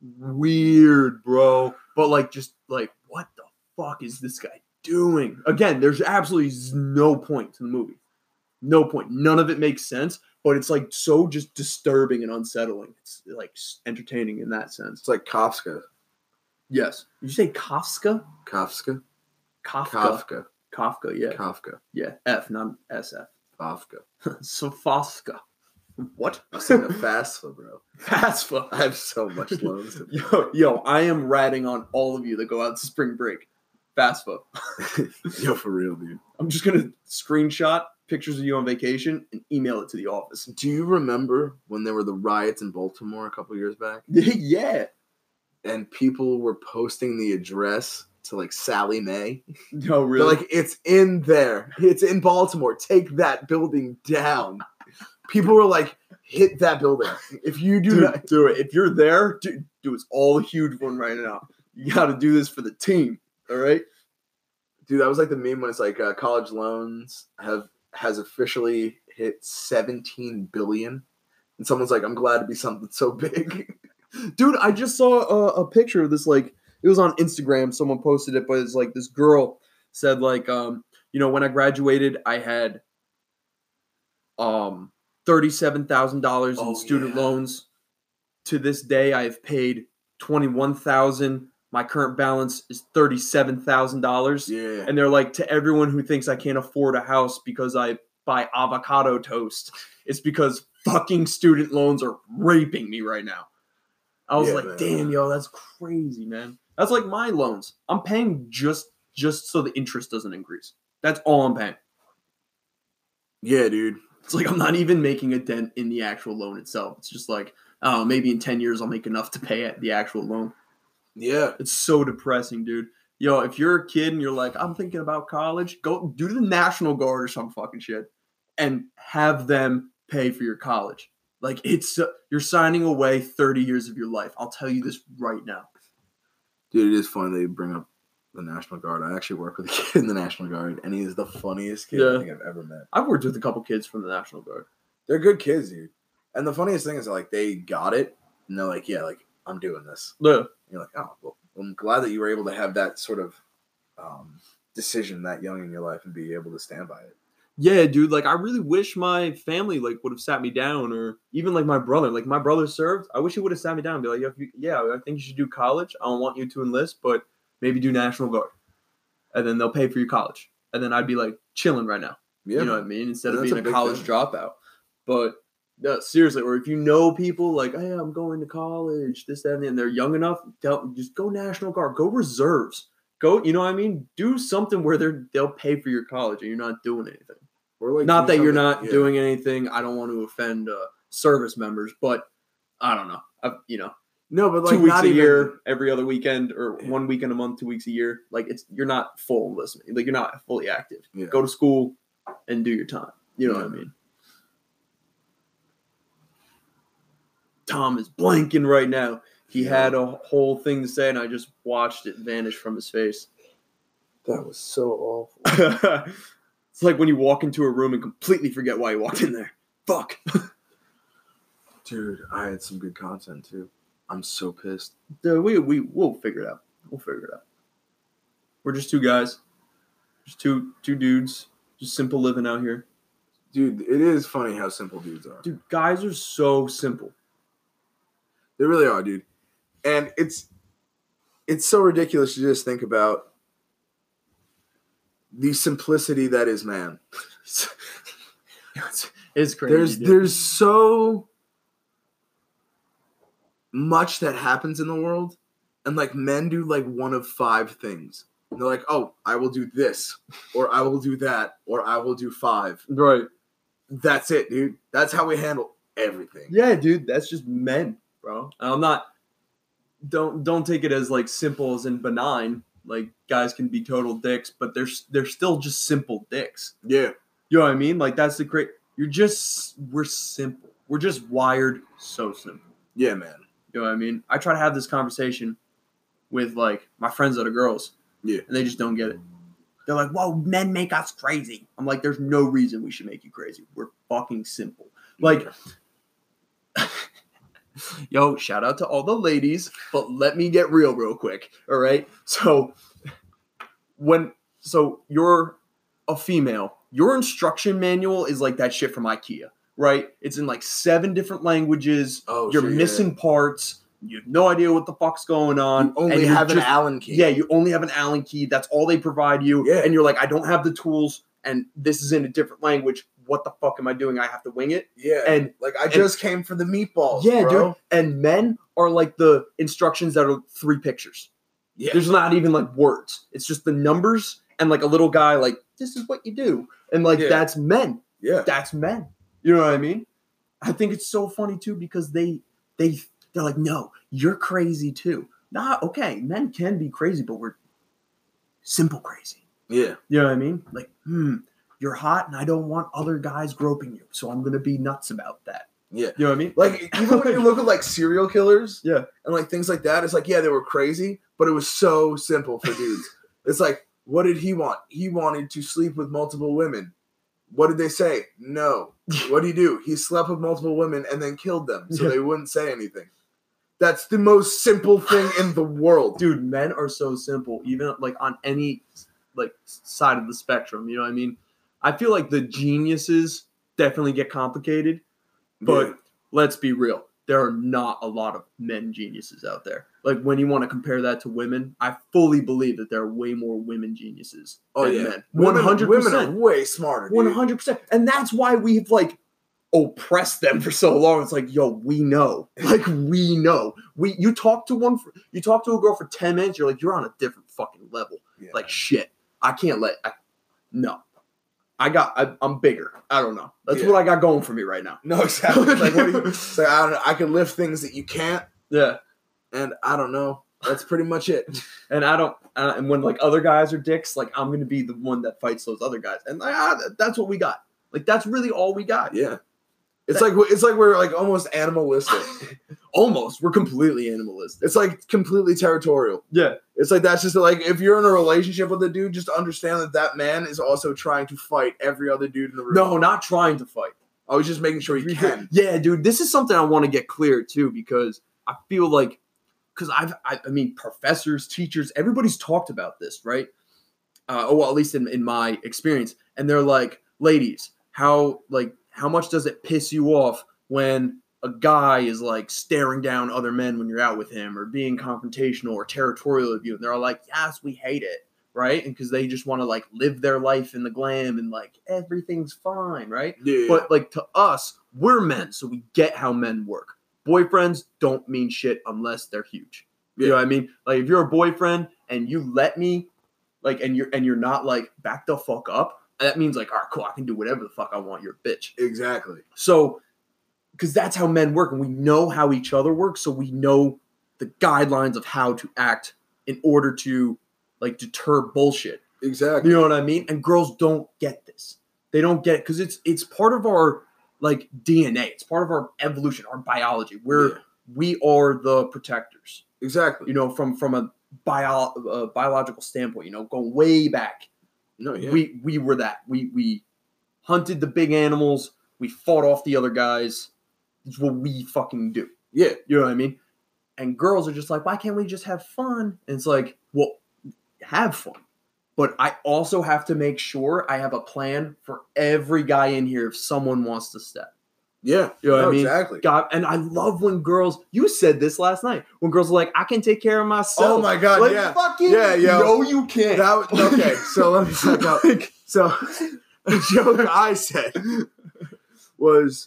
weird, bro. But like, just like, what the fuck is this guy doing? Again, there's absolutely no point to the movie. No point. None of it makes sense. But it's like so just disturbing and unsettling. It's like entertaining in that sense. It's like Kafka. Yes. Did you say Kafka? Kafka. Kafka. Kafka. Kafka, yeah. Kafka. Yeah. F, not S F. Kafka. Sofasca. What? I'm saying a FAFSA, bro. FAFSA. I have so much loans to Yo, yo, I am ratting on all of you that go out to spring break. FAFSA. Yo, for real, dude. I'm just going to screenshot pictures of you on vacation and email it to the office. Do you remember when there were the riots in Baltimore a couple years back? Yeah. And people were posting the address to like Sally Mae? No, They're really? like, it's in there. It's in Baltimore. Take that building down. People were like, hit that building. If you do Dude, not. do it. If you're there, dude, do it's all a huge one right now. You got to do this for the team. All right? Dude, that was like the meme when it's like uh, college loans have has officially hit seventeen billion. And someone's like, I'm glad to be something so big. Dude, I just saw a, a picture of this like it was on Instagram. Someone posted it, but it's like this girl said like, um, you know, when I graduated, I had um thirty-seven thousand dollars in Oh, student yeah. loans. To this day, I have paid twenty-one thousand dollars. My current balance is thirty-seven thousand dollars. Yeah. And they're like, to everyone who thinks I can't afford a house because I buy avocado toast, it's because fucking student loans are raping me right now. I was Yeah, like, man. damn, yo, that's crazy, man. That's like my loans. I'm paying just just so the interest doesn't increase. That's all I'm paying. Yeah, dude. It's like I'm not even making a dent in the actual loan itself. It's just like, oh, maybe in ten years I'll make enough to pay at the actual loan. Yeah. It's so depressing, dude. Yo, if you're a kid and you're like, I'm thinking about college, go do the National Guard or some fucking shit and have them pay for your college. Like, it's uh, you're signing away thirty years of your life. I'll tell you this right now. Dude, it is funny that you bring up the National Guard. I actually work with a kid in the National Guard, and he is the funniest kid Yeah. I think I've ever met. I've worked with a couple kids from the National Guard. They're good kids, dude. And the funniest thing is, like, they got it, and they're like, yeah, like, I'm doing this. Yeah. And you're like, oh, well, I'm glad that you were able to have that sort of um, decision that young in your life and be able to stand by it. Yeah, dude, like I really wish my family like would have sat me down, or even like my brother. Like my brother served. I wish he would have sat me down and be like, yeah, if you, yeah, I think you should do college. I don't want you to enlist, but maybe do National Guard. And then they'll pay for your college. And then I'd be like chilling right now. Yeah, you know man. what I mean? Instead Yeah, of that's being a a big college thing. dropout. But no, seriously, or if you know people like, hey, I'm going to college, this, that, and, the- and they're young enough, tell, just go National Guard, go reserves. Go, you know what I mean? Do something where they're they'll pay for your college and you're not doing anything. Or like Not do that you're something- not yeah. doing anything. I don't want to offend uh, service members, but I don't know. I've, you know, No, but like two weeks not a even, year, every other weekend, or Yeah. one weekend a month, two weeks a year. Like it's you're not full listening. Like you're not fully active. Yeah. Go to school and do your time. You know what I Yeah. mean? Tom is blanking right now. He Yeah. had a whole thing to say, and I just watched it vanish from his face. That was so awful. It's like when you walk into a room and completely forget why you walked in there. Fuck. Dude, I had some good content too. I'm so pissed. Dude, we we we'll figure it out. We'll figure it out. We're just two guys, just two two dudes, just simple living out here. Dude, it is funny how simple dudes are. Dude, guys are so simple. They really are, dude. And it's it's so ridiculous to just think about the simplicity that is man. It's, it's crazy. There's dude. there's so much that happens in the world, and like men do like one of five things. And they're like, oh, I will do this, or I will do that, or I will do five. right. That's it, dude. That's how we handle everything. Yeah, dude, that's just men, bro. And I'm not. Don't don't take it as like simple as in benign. Like guys can be total dicks, but they're they're still just simple dicks. Yeah. You know what I mean? Like that's the great. You're just we're simple. We're just wired so simple. Yeah, man. You know what I mean? I try to have this conversation with like my friends that are girls. Yeah. And they just don't get it. They're like, whoa, men make us crazy. I'm like, there's no reason we should make you crazy. We're fucking simple. Like, yo, shout out to all the ladies, but let me get real real quick. All right. So when so you're a female, your instruction manual is like that shit from IKEA, right? It's in like seven different languages. Oh, You're sure, yeah. missing parts. You have no idea what the fuck's going on. You only and you're have an just- Allen key. Yeah, you only have an Allen key. That's all they provide you. Yeah. And you're like, I don't have the tools, and this is in a different language. What the fuck am I doing? I have to wing it. Yeah. And like I just came for the meatballs. yeah, bro. dude. And men are like the instructions that are three pictures. Yeah. There's not even like words. It's just the numbers and like a little guy like, this is what you do. And like Yeah. that's men. Yeah. That's men. You know what I mean? I think it's so funny too because they they they're like, no, you're crazy too. Nah, okay, men can be crazy, but we're simple crazy. Yeah. You know what I mean? Like, hmm, you're hot and I don't want other guys groping you, so I'm gonna be nuts about that. Yeah. You know what I mean? Like even when you look at like serial killers, Yeah. and like things like that, it's like, yeah, they were crazy, but it was so simple for dudes. It's like, what did he want? He wanted to sleep with multiple women. What did they say? No. What did he do? He slept with multiple women and then killed them so Yeah. they wouldn't say anything. That's the most simple thing in the world. Dude, men are so simple, even like on any like side of the spectrum. You know what I mean? I feel like the geniuses definitely get complicated, but Yeah. let's be real. There are not a lot of men geniuses out there. Like when you want to compare that to women, I fully believe that there are way more women geniuses Oh than yeah, men. Women- one hundred Women are percent. way smarter. Dude. one hundred percent. And that's why we've like oppressed them for so long. It's like, yo, we know. Like we know. We you talk to one for, you talk to a girl for ten minutes, you're like, you're on a different fucking level. Yeah. Like shit. I can't let I, no. I got I, I'm bigger. I don't know. That's Yeah. what I got going for me right now. No, exactly. It's like, what do you, it's like, I don't know. I can lift things that you can't, Yeah. and I don't know. That's pretty much it. And I don't uh, and when like other guys are dicks, like I'm gonna be the one that fights those other guys. And like, ah, that's what we got. Like that's really all we got. Yeah. It's like it's like we're like almost animalistic. Almost. We're completely animalistic. It's like completely territorial. Yeah. It's like that's just like if you're in a relationship with a dude, just understand that that man is also trying to fight every other dude in the room. No, not trying to fight. I was just making sure he can. Yeah, dude, this is something I want to get clear too, because I feel like, because I've, I, I mean, professors, teachers, everybody's talked about this, right? Uh, oh, well, at least in, in my experience, and they're like, ladies, how like how much does it piss you off when a guy is like staring down other men when you're out with him, or being confrontational or territorial with you? And they're all like, yes, we hate it, right? And because they just want to like live their life in the glam and like everything's fine, right? Yeah. But like to us, we're men, so we get how men work. Boyfriends don't mean shit unless they're huge. You know what I mean? Like if you're a boyfriend and you let me, like, and you're and you're not like back the fuck up, that means like, all right, cool, I can do whatever the fuck I want. You're a bitch. Exactly. So, because that's how men work, and we know how each other work, so we know the guidelines of how to act in order to like deter bullshit. Exactly. You know what I mean? And girls don't get this. They don't get it because it's it's part of our like D N A. It's part of our evolution, our biology. We're Yeah. we are the protectors. Exactly. You know, from from a bio uh, biological standpoint. You know, going way back. No, yeah. We we were that. We we hunted the big animals. We fought off the other guys. It's what we fucking do. yeah. You know what I mean? And girls are just like, why can't we just have fun? And it's like, well, have fun. But I also have to make sure I have a plan for every guy in here if someone wants to step. Yeah. You know what No, I mean? Exactly. God, and I love when girls, you said this last night, when girls are like, I can take care of myself. Oh my God, like, yeah. Fucking, Yeah, yo. no, you can't. That, okay, so let me back up. Like, So the joke I said was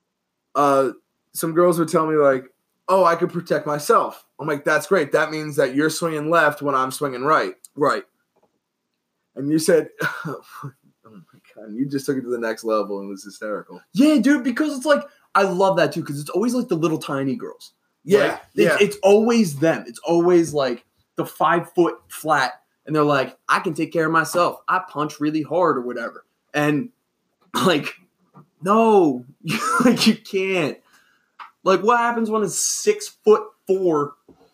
uh, some girls would tell me like, oh, I could protect myself. I'm like, that's great. That means that you're swinging left when I'm swinging right. right. And you said, oh my God, you just took it to the next level and was hysterical. Yeah, dude, because it's like, I love that too, because it's always like the little tiny girls. Yeah, right? yeah. It's, it's always them. It's always like the five foot flat, and they're like, I can take care of myself. I punch really hard or whatever. And like, no, like you can't. Like, what happens when a six foot four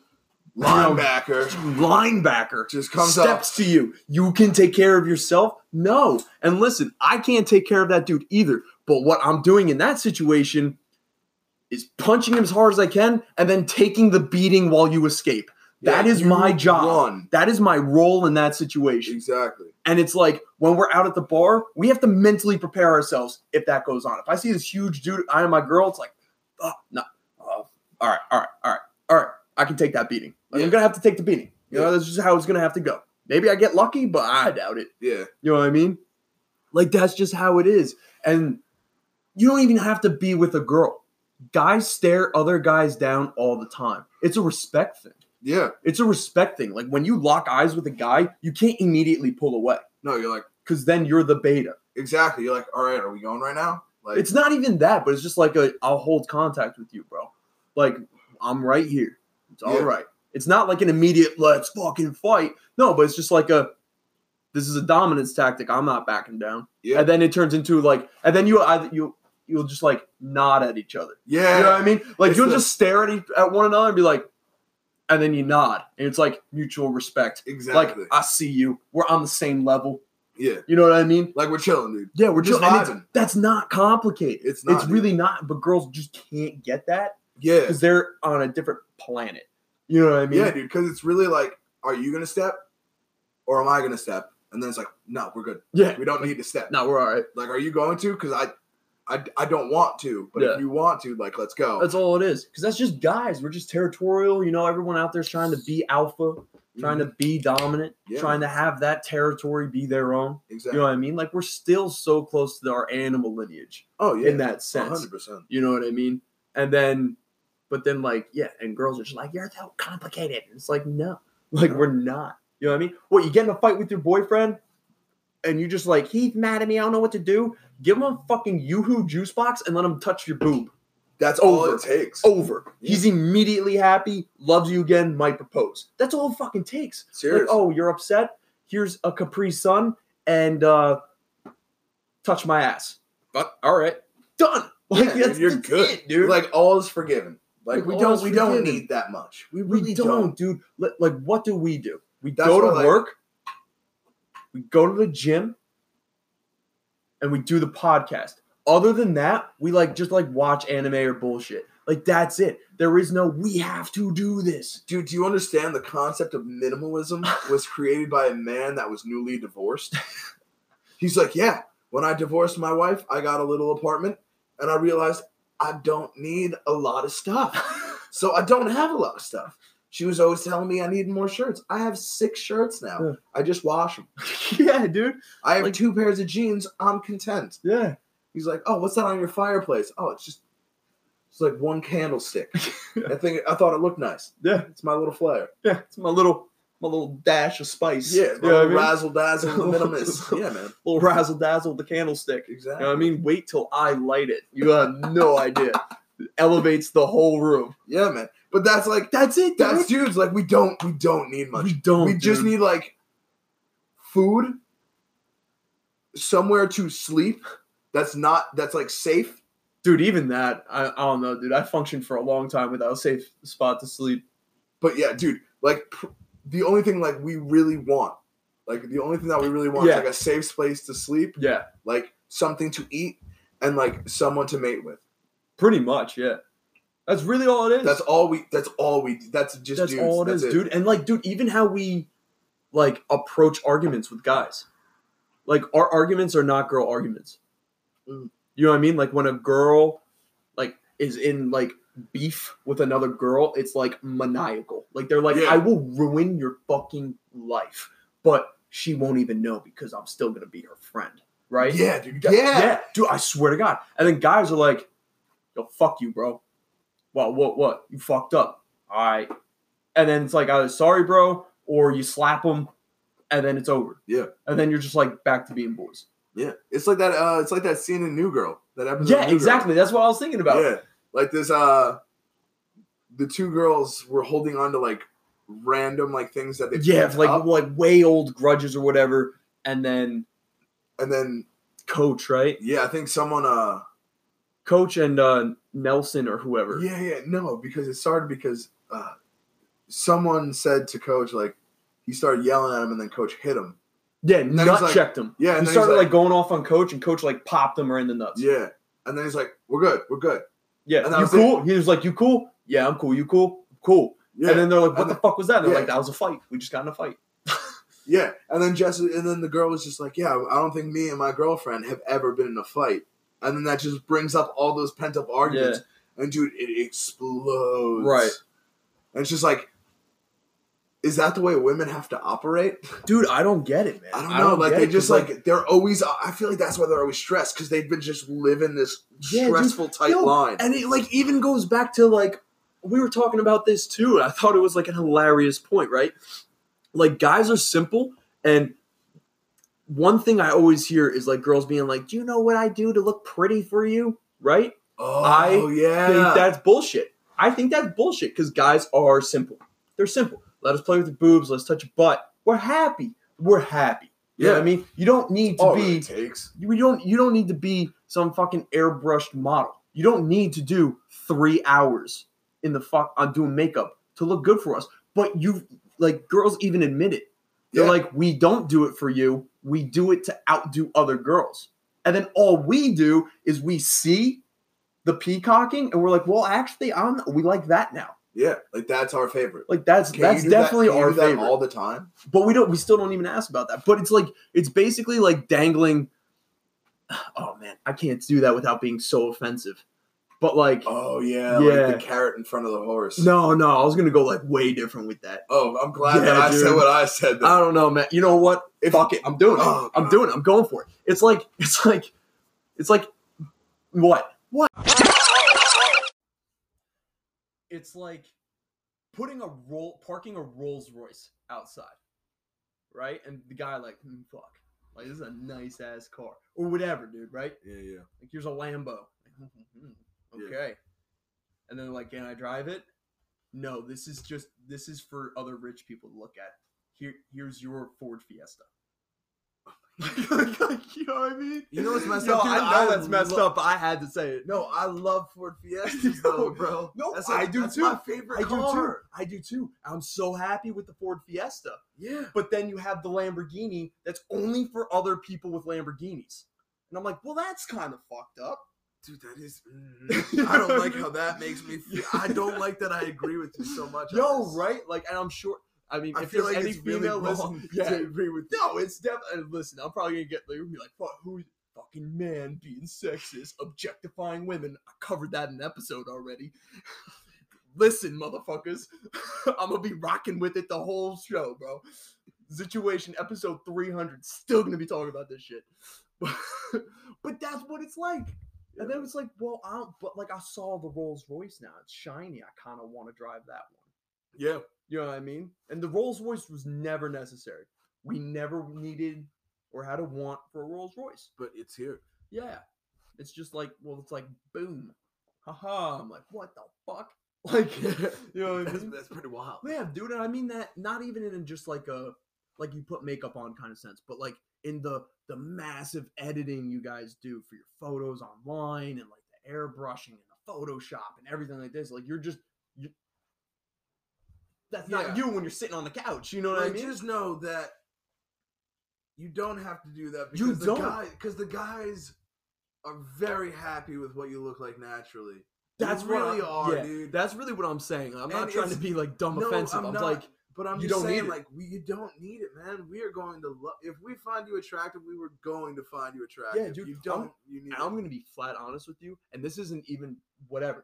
Linebacker linebacker just comes steps to you? You can take care of yourself? No. And listen, I can't take care of that dude either. But what I'm doing in that situation is punching him as hard as I can and then taking the beating while you escape. That Yeah, is you my job. run. That is my role in that situation. Exactly. And it's like when we're out at the bar, we have to mentally prepare ourselves if that goes on. If I see this huge dude eyeing my girl, it's like, oh, no. Oh, all right, all right, all right, all right. I can take that beating. Like, Yeah. I'm going to have to take the beating. You Yeah. know, that's just how it's going to have to go. Maybe I get lucky, but I doubt it. Yeah. You know what I mean? Like, that's just how it is. And you don't even have to be with a girl. Guys stare other guys down all the time. It's a respect thing. Yeah. It's a respect thing. Like, when you lock eyes with a guy, you can't immediately pull away No, you're like, because then you're the beta. exactly. You're like, all right, are we going right now? Like, It's not even that, but it's just like a, I'll hold contact with you, bro. Like, I'm right here. It's all Yeah. right. It's not like an immediate, let's fucking fight. No, but it's just like a, this is a dominance tactic. I'm not backing down. yeah. And then it turns into like, and then you either you you'll just like nod at each other. yeah. You know what I mean? Like It's you'll the- just stare at each, at one another and be like, and then you nod, and it's like mutual respect. Exactly. Like I see you. We're on the same level. yeah. You know what I mean? Like we're chilling, dude. Yeah, we're just Just and it's- vibing. That's not complicated. It's not, It's really not. But girls just can't get that. Yeah. Because they're on a different planet. You know what I mean? Yeah, dude. Because it's really like, are you gonna step, or am I gonna step? And then it's like, no, we're good. Yeah. We don't need to step. No, we're all right. Like, are you going to? Because I, I, I don't want to. But Yeah. if you want to, like, let's go. That's all it is. Because that's just guys. We're just territorial. You know, everyone out there's trying to be alpha, trying to be dominant, Yeah, trying man. to have that territory be their own. Exactly. You know what I mean? Like, we're still so close to our animal lineage Oh yeah. in that sense. one hundred percent. You know what I mean? And then, but then, like, yeah, and girls are just like, you're so complicated. It's like, no, like, No. we're not. You know what I mean? What, you get in a fight with your boyfriend and you just like, he's mad at me, I don't know what to do. Give him a fucking Yoo-hoo juice box and let him touch your boob. That's all Over. it takes. Over. Yeah. He's immediately happy, loves you again, might propose. That's all it fucking takes. Seriously. Like, oh, you're upset? Here's a Capri Sun and uh, touch my ass. But all right, done. Like, Yeah, that's, dude, you're that's good, it, dude. Like all is forgiven. Like, Like, we all don't is we don't forgiven. need that much. We we really don't, don't. dude. Like, like, what do we do? We That's go to what, like- work, we go to the gym, and we do the podcast. Other than that, we like just like watch anime or bullshit. Like, that's it. There is no we have to do this. Dude, do you understand the concept of minimalism was created by a man that was newly divorced? He's like, yeah, when I divorced my wife, I got a little apartment and I realized I don't need a lot of stuff. So I don't have a lot of stuff. She was always telling me I need more shirts. I have six shirts now. Yeah. I just wash them. Yeah, dude. I have Like- two pairs of jeans. I'm content. Yeah. He's like, oh, what's that on your fireplace? Oh, it's just, it's like one candlestick. I think I thought it looked nice. Yeah. It's my little flair. Yeah. It's my little my little dash of spice. Yeah, You my know what I little mean? razzle dazzle minimalist. Yeah, man. Little razzle dazzle the candlestick. You Exactly. know what I mean? Wait till I light it. You have no idea. It elevates the whole room. Yeah, man. But that's like That's it, dude. that's dudes. Like we don't we don't need much. We don't. we just dude. need like food, somewhere to sleep. That's not that's like safe. Dude, even that, I, I don't know, dude. I functioned for a long time without a safe spot to sleep. But yeah, dude. Like pr- the only thing like we really want, like the only thing that we really want Yeah. is like a safe place to sleep, Yeah, like something to eat, and like someone to mate with. pretty much. Yeah, that's really all it is. That's all we. That's all we. That's just That's dudes. all it That's is, dude. And like, dude, even how we like approach arguments with guys, like our arguments are not girl arguments. Mm. You know what I mean? Like when a girl like is in like beef with another girl, it's like maniacal. Like they're like, Yeah. I will ruin your fucking life, but she won't even know because I'm still gonna be her friend, right? Yeah, dude. Yeah, Yeah. yeah, dude. I swear to God. And then guys are like, "Yo, fuck you, bro. Well, what, what? You fucked up. All right." And then it's like, either sorry, bro, or you slap them, and then it's over. Yeah. And then you're just like back to being boys. Yeah, it's like that. Uh, it's like that scene in New Girl. That episode. Yeah, of New Girl. exactly. That's what I was thinking about. Yeah, like this. Uh, the two girls were holding on to like random like things that they Yeah, picked like up, like way old grudges or whatever, and then and then Coach, right? yeah, I think someone. Uh, Coach and uh, Nelson or whoever. yeah, yeah, no, because it started because uh, someone said to Coach like he started yelling at him, and then Coach hit him. Yeah, then he's nut like- checked him. Yeah, He and then started he's like, like, going off on Coach, and Coach like popped him right in the nuts. yeah, and then he's like, "We're good, we're good." Yeah, And that you was it. cool? He was like, "You cool? Yeah, I'm cool. You cool? Cool." Yeah, And then they're like, "What And the then- fuck was that?" And they're yeah. like, "That was a fight. We just got in a fight." yeah, and then Jess, and then the girl was just like, "Yeah, I don't think me and my girlfriend have ever been in a fight," and then that just brings up all those pent up arguments, and dude, it explodes. Right. And it's just like, is that the way women have to operate? Dude, I don't get it, man. I don't know. like get they it, just 'cause, like, they're always. I feel like that's why they're always stressed because they've been just living this Yeah, dude. stressful tight Yo, line. and it like even goes back to like we were talking about this too, and I thought it was like a hilarious point, right? Like guys are simple, and one thing I always hear is like girls being like, "Do you know what I do to look pretty for you?" Right? oh I yeah, I think that's bullshit. I think that's bullshit because guys are simple. They're simple. Let us play with your boobs. Let's touch your butt. We're happy. We're happy. You know Yeah. what I mean? You don't need to all be. it really takes. You don't. You don't need to be some fucking airbrushed model. You don't need to do three hours in the fuck on doing makeup to look good for us. But you like girls even admit it. They're Yeah. like, we don't do it for you. We do it to outdo other girls. And then all we do is we see the peacocking, and we're like, well, actually, I don't know. We like that now. Yeah, like that's our favorite. Like that's Can that's you do that- definitely can you our do that favorite. all the time. But we don't. We still don't even ask about that. But it's like it's basically like dangling. Oh man, I can't do that without being so offensive. But like, Oh yeah, Yeah. like the carrot in front of the horse. no, no, I was gonna go like way different with that. Oh, I'm glad Yeah, that I dude. said what I said. Then. I don't know, man. You know what? If- Fuck it. I'm doing it. Oh, I'm God. doing it. I'm going for it. It's like it's like it's like what? What? It's like putting a roll parking a Rolls Royce outside. Right? And the guy like, hmm, fuck. Like this is a nice ass car. Or whatever, dude, right? Yeah, yeah. Like here's a Lambo. Like, hmm, hmm, hmm. Okay. And then like, can I drive it? No, this is just this is for other rich people to look at. Here, here's your Ford Fiesta. Like, like, you know what I mean? You know what's messed Yo, up? Dude? I know I that's messed lo- up, but I had to say it. No, I love Ford Fiestas Yo, though, bro. no, that's I do that's too. My favorite I do too. car. I do too. I'm so happy with the Ford Fiesta. Yeah. But then you have the Lamborghini that's only for other people with Lamborghinis. And I'm like, well, that's kind of fucked up. Dude, that is. Mm, I don't like how that makes me feel. I don't like that I agree with you so much. on Yo, this. right? Like, and I'm sure. I mean, I if feel there's like any it's really female wrong listen, to yeah, agree with you. no, it's definitely. Listen, I'm probably gonna get like, be like, fuck, who's fucking man being sexist, objectifying women? I covered that in an episode already. Listen, motherfuckers, I'm gonna be rocking with it the whole show, bro. Situation episode three hundred, still gonna be talking about this shit. But that's what it's like. And then it's like, well, I don't, but like I saw the Rolls Royce now. It's shiny. I kind of want to drive that one. Yeah. You know what I mean? And the Rolls Royce was never necessary. We never needed or had a want for a Rolls Royce. But it's here. Yeah. It's just like, well, it's like, boom. Haha. I'm like, what the fuck? Like, you know what I That's, mean? that's pretty wild. Yeah, dude. And I mean that not even in just like a, like you put makeup on kind of sense, but like in the the massive editing you guys do for your photos online and like the airbrushing and the Photoshop and everything like this. Like you're just, you, that's not Yeah. you when you're sitting on the couch. You know what Like, I mean? just know that you don't have to do that You because the don't. guy because the guys are very happy with what you look like naturally. That's you what really I- are, yeah, dude. That's really what I'm saying. I'm not And trying to it's- be like dumb No, offensive. I'm, I'm not. like, But I'm you just don't saying, need it. like, we you don't need it, man. We are going to love. If we find you attractive, we were going to find you attractive. dude, You I'm- don't. You need. and I'm it. gonna be flat honest with you, and this isn't even whatever.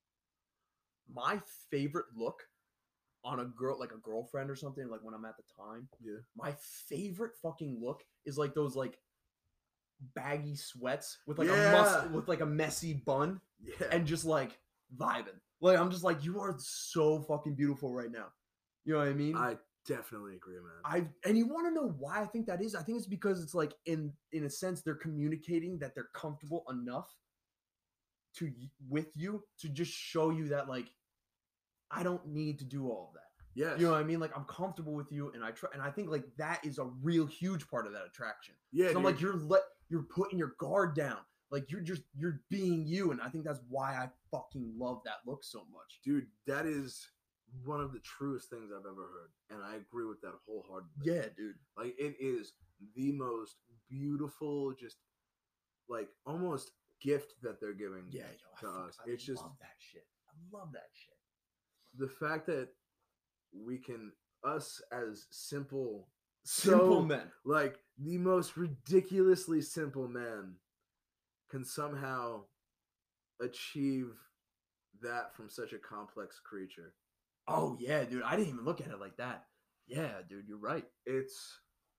My favorite look on a girl, like a girlfriend or something, like when I'm at the time, Yeah. my favorite fucking look is like those like baggy sweats with like a Yeah. mus- with like a messy bun Yeah. and just like vibing. Like I'm just like, you are so fucking beautiful right now. You know what I mean? I definitely agree, man. I and you want to know why I think that is? I think it's because it's like in in a sense they're communicating that they're comfortable enough to y- with you to just show you that like I don't need to do all of that. yes. You know what I mean? Like I'm comfortable with you, and I try, and I think like that is a real huge part of that attraction. yeah. So I'm dude. like you're let you're putting your guard down, like you're just you're being you, and I think that's why I fucking love that look so much. dude, that is one of the truest things I've ever heard, and I agree with that wholeheartedly. Yeah, dude. Like it is the most beautiful, just like almost gift that they're giving. Yeah, yo, I, to fuck- us. I It's just love that shit. I love that shit. the fact that we can us as simple, Simple so, men. like the most ridiculously simple men can somehow achieve that from such a complex creature. Oh yeah, dude. I didn't even look at it like that. Yeah, dude, you're right. It's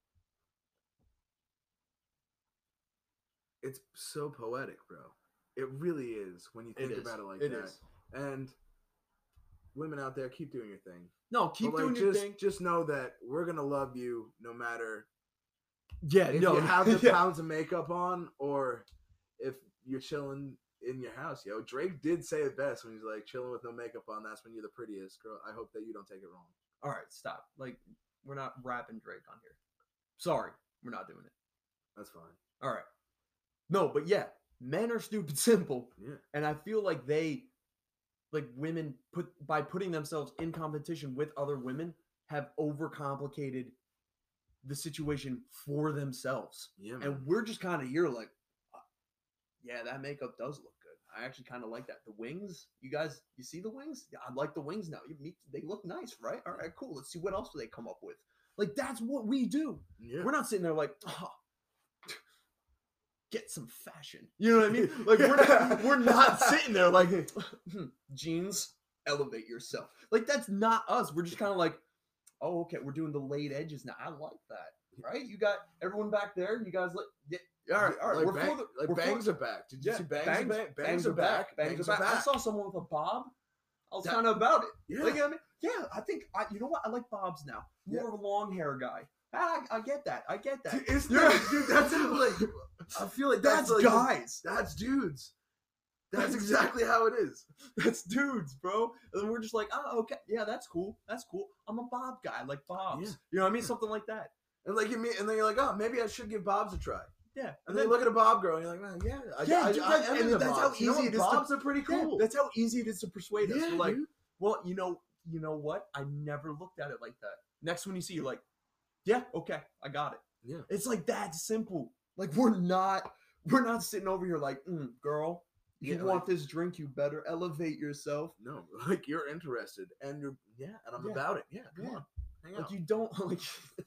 it's so poetic, bro. It really is when you It think is. about it like It that. is. And women out there, keep doing your thing. No, keep But, like, doing your just, thing. Just know that we're gonna love you no matter Yeah, if no, you have the yeah. pounds of makeup on or if you're chilling in your house. Yo, Drake did say it best when he's like chilling with no makeup on. That's when you're the prettiest girl. I hope that you don't take it wrong. All right, stop. Like, we're not rapping Drake on here. Sorry, we're not doing it. That's fine. All right. No, but yeah, men are stupid simple, Yeah. and I feel like they, like women, put by putting themselves in competition with other women, have overcomplicated the situation for themselves. Yeah, man. And we're just kind of here like, uh, yeah, that makeup does look good. I actually kind of like that. The wings, you guys, you see the wings? Yeah, I like the wings now. You meet, they look nice, right? All right, cool. Let's see what else do they come up with. Like that's what we do. Yeah. We're not sitting there like, oh, get some fashion. You know what I mean? Like we're not, we're not sitting there like jeans, elevate yourself. Like that's not us. We're just kind of like, oh, okay, we're doing the laid edges now. I like that, right? You got everyone back there. You guys like, yeah, all right, all right. Like, we're bang, for the, like we're bangs for, are back. Did you yeah, see bangs? bangs, Bangs, bangs, bangs are are back. Bangs, Bangs are are back. I back. saw someone with a bob. I was Yeah. kind of about it. Yeah. Like, I mean, yeah, I think I. You know what? I like bobs now. More Yeah. of a long hair guy. I, I get that. I get that. Dude, it's Yeah. that, dude, that's it, like I feel like that's, That's like, guys. That's dudes. That's exactly how it is. That's dudes, bro. And then we're just like, oh, okay, yeah, that's cool. That's cool. I'm a bob guy. I like bobs. Yeah. You know what I mean? Something like that. And like you mean, and then you're like, oh, maybe I should give bobs a try. Yeah. And then you look at a bob girl, and you're like, man, yeah, I, Yeah, I, dude, I, that's- am and into that's how bobs. You know easy what? it is to- Bobs are pretty Yeah, cool. that's how easy it is to persuade us. Yeah, We're like, dude. well, you know, you know what? I never looked at it like that. Next one you see, you're like, yeah, okay, I got it. Yeah. It's like that simple. Like we're not, we're not sitting over here like, mm, girl, you Yeah, want like- this drink, you better elevate yourself. No, like you're interested, and you're yeah, and I'm Yeah. about it. Yeah, come Yeah. on, hang Like out. you don't like.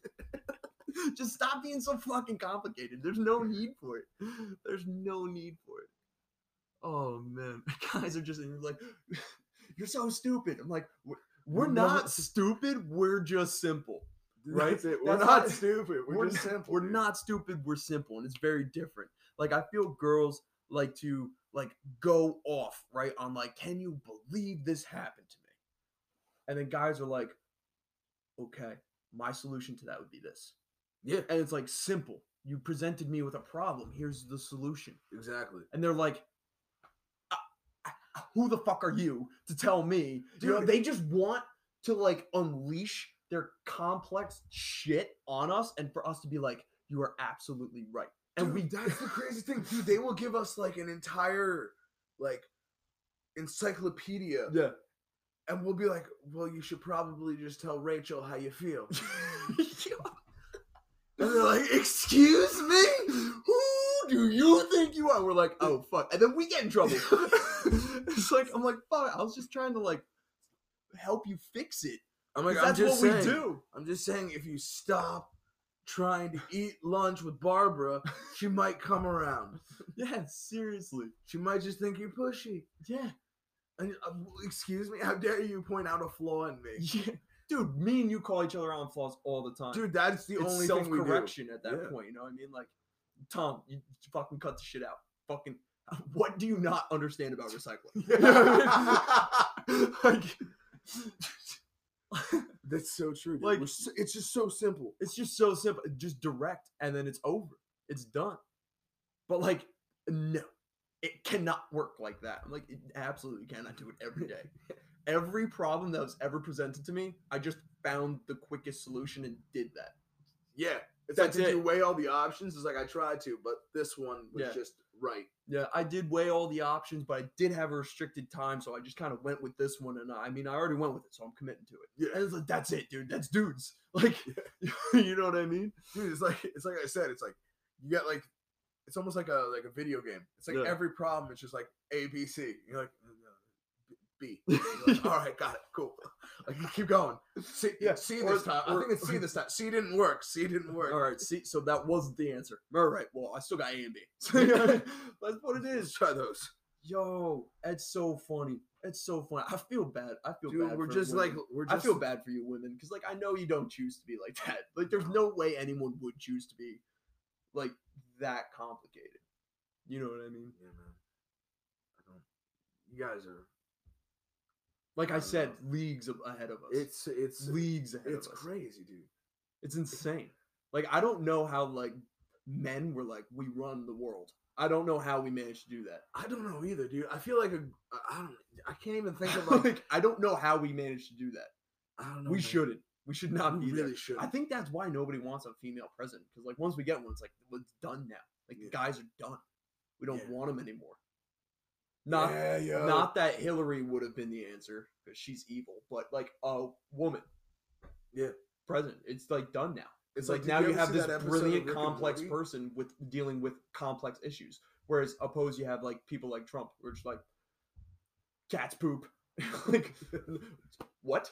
Just stop being so fucking complicated. There's no need for it. There's no need for it. Oh man, guys are just like, you're so stupid. I'm like, we're, we're We're not not- stupid. We're just simple. Right? That's it. We're That's not not- stupid. We're, we're just simple. We're dude. not stupid. We're simple, and it's very different. Like I feel girls like to like go off right on like, can you believe this happened to me? And then guys are like, okay, my solution to that would be this. Yeah, And it's like simple. You presented me with a problem. Here's the solution. exactly. And they're like, "Uh, uh, who the fuck are you to tell me? You know, Dude. they just want to like unleash their complex shit on us and for us to be like, you are absolutely right. And Dude, we that's the crazy thing, dude. They will give us like an entire like encyclopedia, yeah. and we'll be like, well, you should probably just tell Rachel how you feel. And they're like, excuse me? Who do you think you are? We're like, oh fuck. And then we get in trouble. It's like, I'm like, fuck, I was just trying to like help you fix it. I'm like, 'Cause I'm that's just what saying, we do. I'm just saying, if you stop trying to eat lunch with Barbara, she might come around. Yeah, seriously. She might just think you're pushy. Yeah. And uh, excuse me, how dare you point out a flaw in me? Yeah. Dude, me and you call each other out on flaws all the time. Dude, that's the it's only thing we do. self-correction at that Yeah. point. You know what I mean? Like, Tom, you fucking cut the shit out. Fucking, what do you not understand about recycling? You know what I mean? Like, That's so true. Dude. Like- We're so, it's just so simple. it's just so simple. Just direct, and then it's over. It's done. But like, no, it cannot work like that. I'm like, it absolutely cannot do it every day. Every problem that was ever presented to me, I just found the quickest solution and did that. Yeah, it's That's like, did you it. weigh all the options? It's like I tried to, but this one was Yeah. just right. Yeah, I did weigh all the options, but I did have a restricted time, so I just kind of went with this one. And I mean, I already went with it, so I'm committing to it. Yeah. And it's like, that's it, dude. That's dudes. Like, you know what I mean? Dude, it's like it's like I said, it's like you get like it's almost like a like a video game. It's like Yeah. every problem it's just like A, B, C. You're like uh, B. You're like, all right, got it, cool. Like you keep going. C, Yeah, C or- this time. I or- think it's C this time. C didn't work. C didn't work. All right, see, so that wasn't the answer. All right, well, I still got A and B. So, yeah, that's what it Let's is. try those. Yo, it's so funny. It's so funny. I feel bad. I feel Dude, bad. we're for just women. like we're I just feel bad for you women because, like, I know you don't choose to be like that. Like, there's no way anyone would choose to be like that complicated. You know what I mean? Yeah, man. I don't. You guys are. Like I I don't said, know. leagues of- ahead of us. It's it's leagues ahead it's of us. crazy, dude. It's insane. Like I don't know how like men were like we run the world. I don't know how we managed to do that. I don't know either, dude. I feel like a. I don't. I can't even think of like. Like I don't know how we managed to do that. I don't know. We man. shouldn't. We should not We be really there. should. I think that's why nobody wants a female president because like once we get one, it's like well, it's done now. Like Yeah. the guys are done. We don't Yeah. want them anymore. Not yeah, yo. not that Hillary would have been the answer because she's evil, but like a woman Yeah. president, it's like done now. It's like, like, did now you you ever have see this that episode of brilliant, Rick and complex Morty? person with dealing with complex issues. Whereas opposed, you have like people like Trump, who are just like, cats poop. Like, what?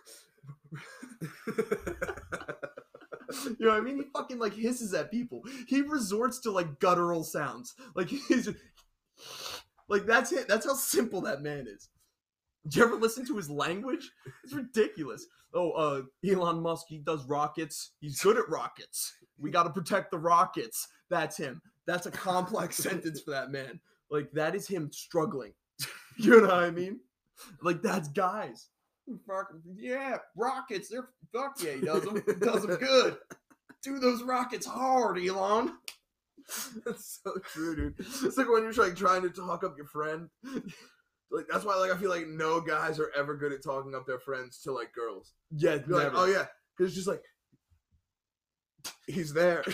You know what I mean? He fucking like hisses at people. He resorts to like guttural sounds. Like he's just, like that's it. That's how simple that man is. Did you ever listen to his language? It's ridiculous. Oh, uh, Elon Musk, he does rockets. He's good at rockets. We got to protect the rockets. That's him. That's a complex sentence for that man. Like that is him struggling. You know what I mean? Like that's guys. Yeah, rockets. They're fuck yeah. He does them. He does them good. Do those rockets hard, Elon. That's so true, dude. It's like when you're like trying to talk up your friend. Like that's why, like I feel like no guys are ever good at talking up their friends to like girls. Yeah, You're like, oh yeah, because it's just like he's there.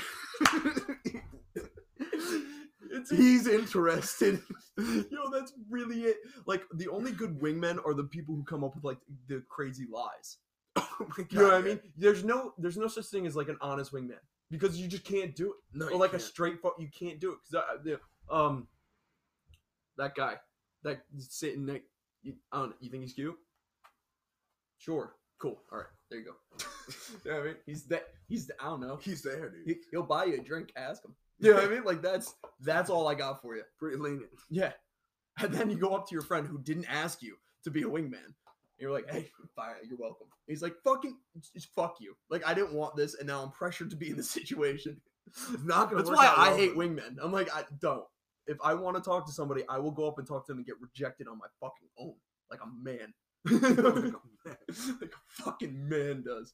It's He's interested. Yo, that's really it. Like the only good wingmen are the people who come up with like the crazy lies. Oh my God, You know what I yeah. mean? There's no, there's no such thing as like an honest wingman because you just can't do it. No, Or you like a can't. straight fuck, you can't do it because the um that guy that sitting next. You, I don't know, you think he's cute? Sure, cool. All right, there you go. You know what I mean? He's that. He's the, I don't know. He's there, dude. He, he'll buy you a drink. Ask him. You know what I mean? Like that's that's all I got for you. Pretty lenient. Yeah. And then you go up to your friend who didn't ask you to be a wingman. And you're like, hey, fine, you're welcome. He's like, fucking, just fuck you. Like, I didn't want this, and now I'm pressured to be in this situation. It's not gonna. That's work why out I well, hate but- wingmen. I'm like, I don't. If I want to talk to somebody, I will go up and talk to them and get rejected on my fucking own. Like a man. Like a fucking man does.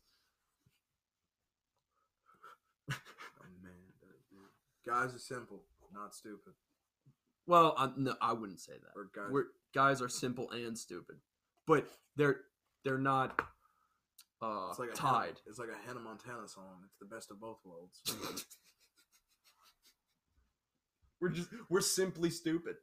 Oh, man, dude. Guys are simple, not stupid. Well, I, no, I wouldn't say that. Or guys. We're, guys are simple and stupid. But they're they're not uh, It's like a tied. Hannah, it's like a Hannah Montana song. It's the best of both worlds. We're just we're simply stupid.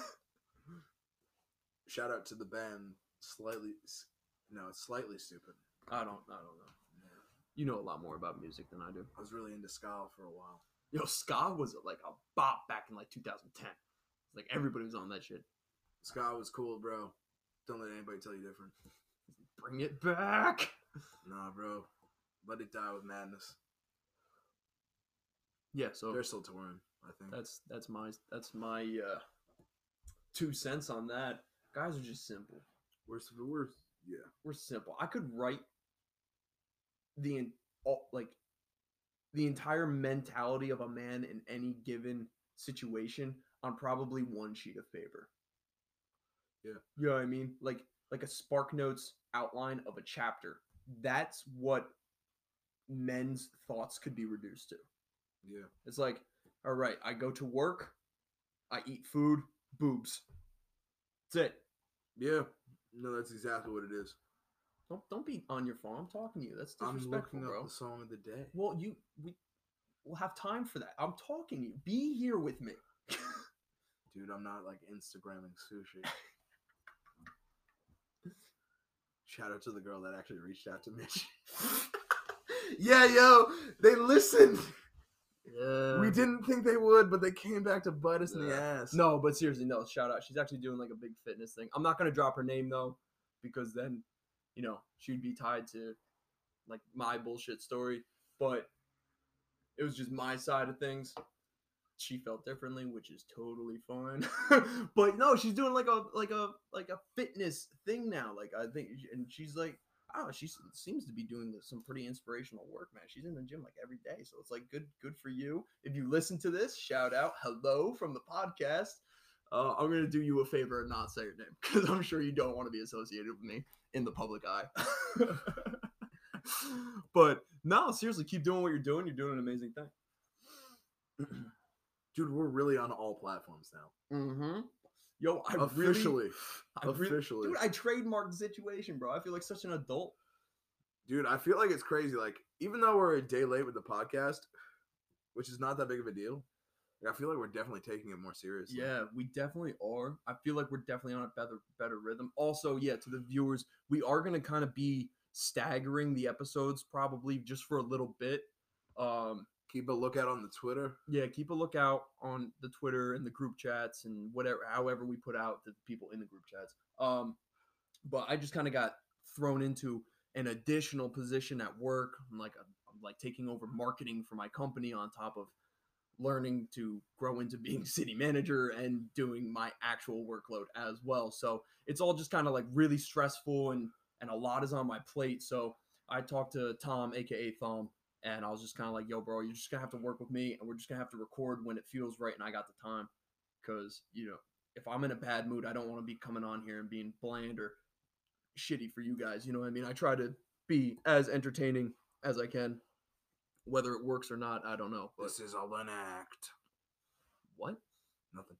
Shout out to the band. Slightly, no, it's slightly stupid. I don't I don't know. You know a lot more about music than I do. I was really into ska for a while. Yo, ska was like a bop back in like two thousand ten. Like everybody was on that shit. Ska was cool, bro. Don't let anybody tell you different. Bring it back. Nah, bro. Let it die with madness. Yeah, so They're still touring, I think. that's that's my that's my uh, two cents on that. Guys are just simple. We're, we're yeah. We're simple. I could write the en- all, like the entire mentality of a man in any given situation on probably one sheet of paper. Yeah. You know what I mean? Like like a Spark Notes outline of a chapter. That's what men's thoughts could be reduced to. Yeah. It's like, all right, I go to work, I eat food, boobs. That's it. Yeah. No, that's exactly what it is. Don't don't be on your phone. I'm talking to you. That's I'm disrespectful, looking up bro. the song of the day. Well, you we we'll have time for that. I'm talking to you. Be here with me. Dude, I'm not like Instagramming sushi. Shout out to the girl that actually reached out to Mitch. Yeah, yo, they listened. Yeah. We didn't think they would, but they came back to bite us in the Yeah. ass. No, but seriously, no. Shout out. She's actually doing like a big fitness thing. I'm not gonna drop her name though, because then, you know, she'd be tied to like my bullshit story. But it was just my side of things. She felt differently, which is totally fine. But no, she's doing like a like a like a fitness thing now. Like I think, and she's like, I don't know, she seems to be doing some pretty inspirational work, man. She's in the gym like every day, so it's like good good for you. If you listen to this, shout out, hello from the podcast. Uh, I'm gonna do you a favor and not say your name because I'm sure you don't want to be associated with me in the public eye. But no, seriously, keep doing what you're doing. You're doing an amazing thing. Dude, we're really on all platforms now. Mm-hmm. Yo, I Officially. really, I really- Officially. dude, I trademarked the situation, bro. I feel like such an adult. Dude, I feel like it's crazy. Like, even though we're a day late with the podcast, which is not that big of a deal, like, I feel like we're definitely taking it more seriously. Yeah, we definitely are. I feel like we're definitely on a better better rhythm. Also, yeah, to the viewers, we are gonna kind of be staggering the episodes probably just for a little bit. Um, Keep a lookout on the Twitter. Yeah, keep a lookout on the Twitter and the group chats and whatever, however we put out the people in the group chats. Um, but I just kind of got thrown into an additional position at work. I'm like, a, I'm like taking over marketing for my company on top of learning to grow into being city manager and doing my actual workload as well. So it's all just kind of like really stressful and and a lot is on my plate. So I talked to Tom, aka Thom. And I was just kind of like, yo, bro, you're just going to have to work with me and we're just going to have to record when it feels right and I got the time. Because, you know, if I'm in a bad mood, I don't want to be coming on here and being bland or shitty for you guys. You know what I mean? I try to be as entertaining as I can. Whether it works or not, I don't know. But This is all an act. what? Nothing.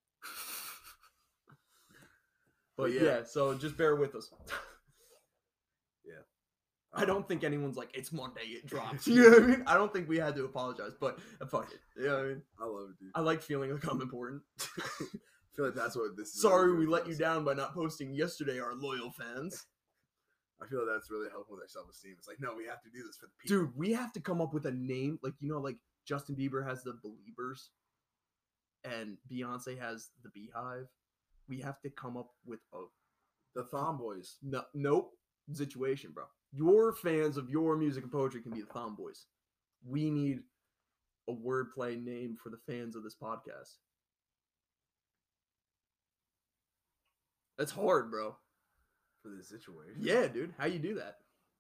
But But yeah. yeah. so just bear with us. Yeah. I don't think anyone's like, it's Monday, it drops. You know what I mean? I don't think we had to apologize, but fuck it. You know what I mean? I love it, dude. I like feeling like I'm important. I feel like that's what this is. Sorry really we doing let for you us. down by not posting yesterday, our loyal fans. I feel like that's really helpful with our self-esteem. It's like, no, we have to do this for the people. Dude, we have to come up with a name. Like, you know, like Justin Bieber has the Beliebers and Beyonce has the Beehive. We have to come up with a The Thom Boys. no, nope situation, bro. Your fans of your music and poetry can be the Thom Boys. We need a wordplay name for the fans of this podcast. That's hard, bro. For this situation. Yeah, dude. How you do that?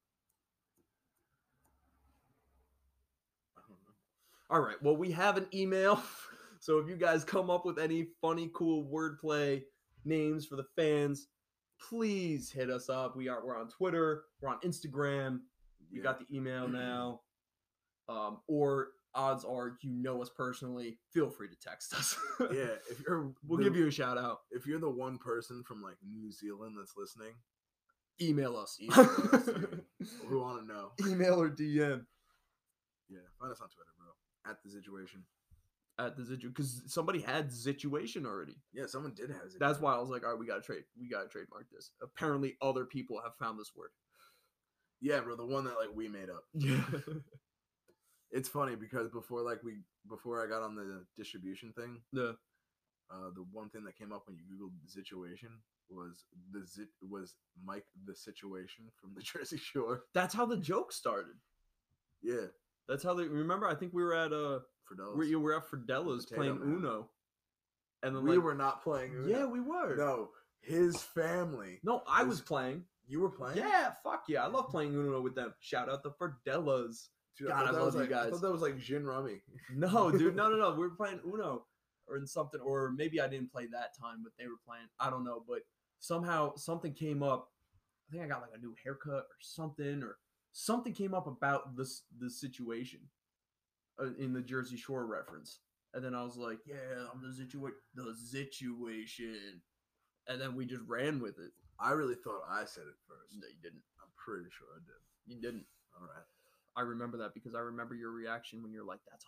I don't know. All right. Well, we have an email. So if you guys come up with any funny, cool wordplay names for the fans, please hit us up. We are we're on Twitter, we're on Instagram. We Yeah. got the email now. Um, or odds are you know us personally. Feel free to text us. Yeah, if you're We'll the- give you a shout out. if you're the one person from like New Zealand that's listening, Email us. email us, dude. We want to know. Email or D M Yeah, find us on Twitter, bro. At the situation. at the situation because somebody had situation already. Yeah, someone did have it. That's why I was like, all right, we gotta trade. We gotta trademark this. Apparently, other people have found this word. Yeah, bro, the one that like we made up. Yeah. It's funny because before like we before I got on the distribution thing, Yeah. uh, the one thing that came up when you googled the situation was the zit was Mike the Situation from the Jersey Shore. That's how the joke started. Yeah, That's how they remember. I think we were at uh, Fidelis. we were at Frdella's Potato playing Man. Uno, and then we like, were not playing. Uno. yeah, we were. No, his family. No, I was Was- playing. You were playing. Yeah, fuck yeah, I love playing Uno with them. Shout out the Frdellas. Dude, God, thought I that love was you like, I guys. thought that was like gin rummy. No, dude, no, no, no. We were playing Uno or in something, or maybe I didn't play that time, but they were playing. I don't know, but somehow something came up. I think I got like a new haircut or something, or something came up about this the situation uh, in the Jersey Shore reference, and then I was like, "Yeah, I'm the situa- the situation," and then we just ran with it. I really thought I said it first. No, you didn't. I'm pretty sure I did. You didn't. All right. I remember that because I remember your reaction when you're like, "That's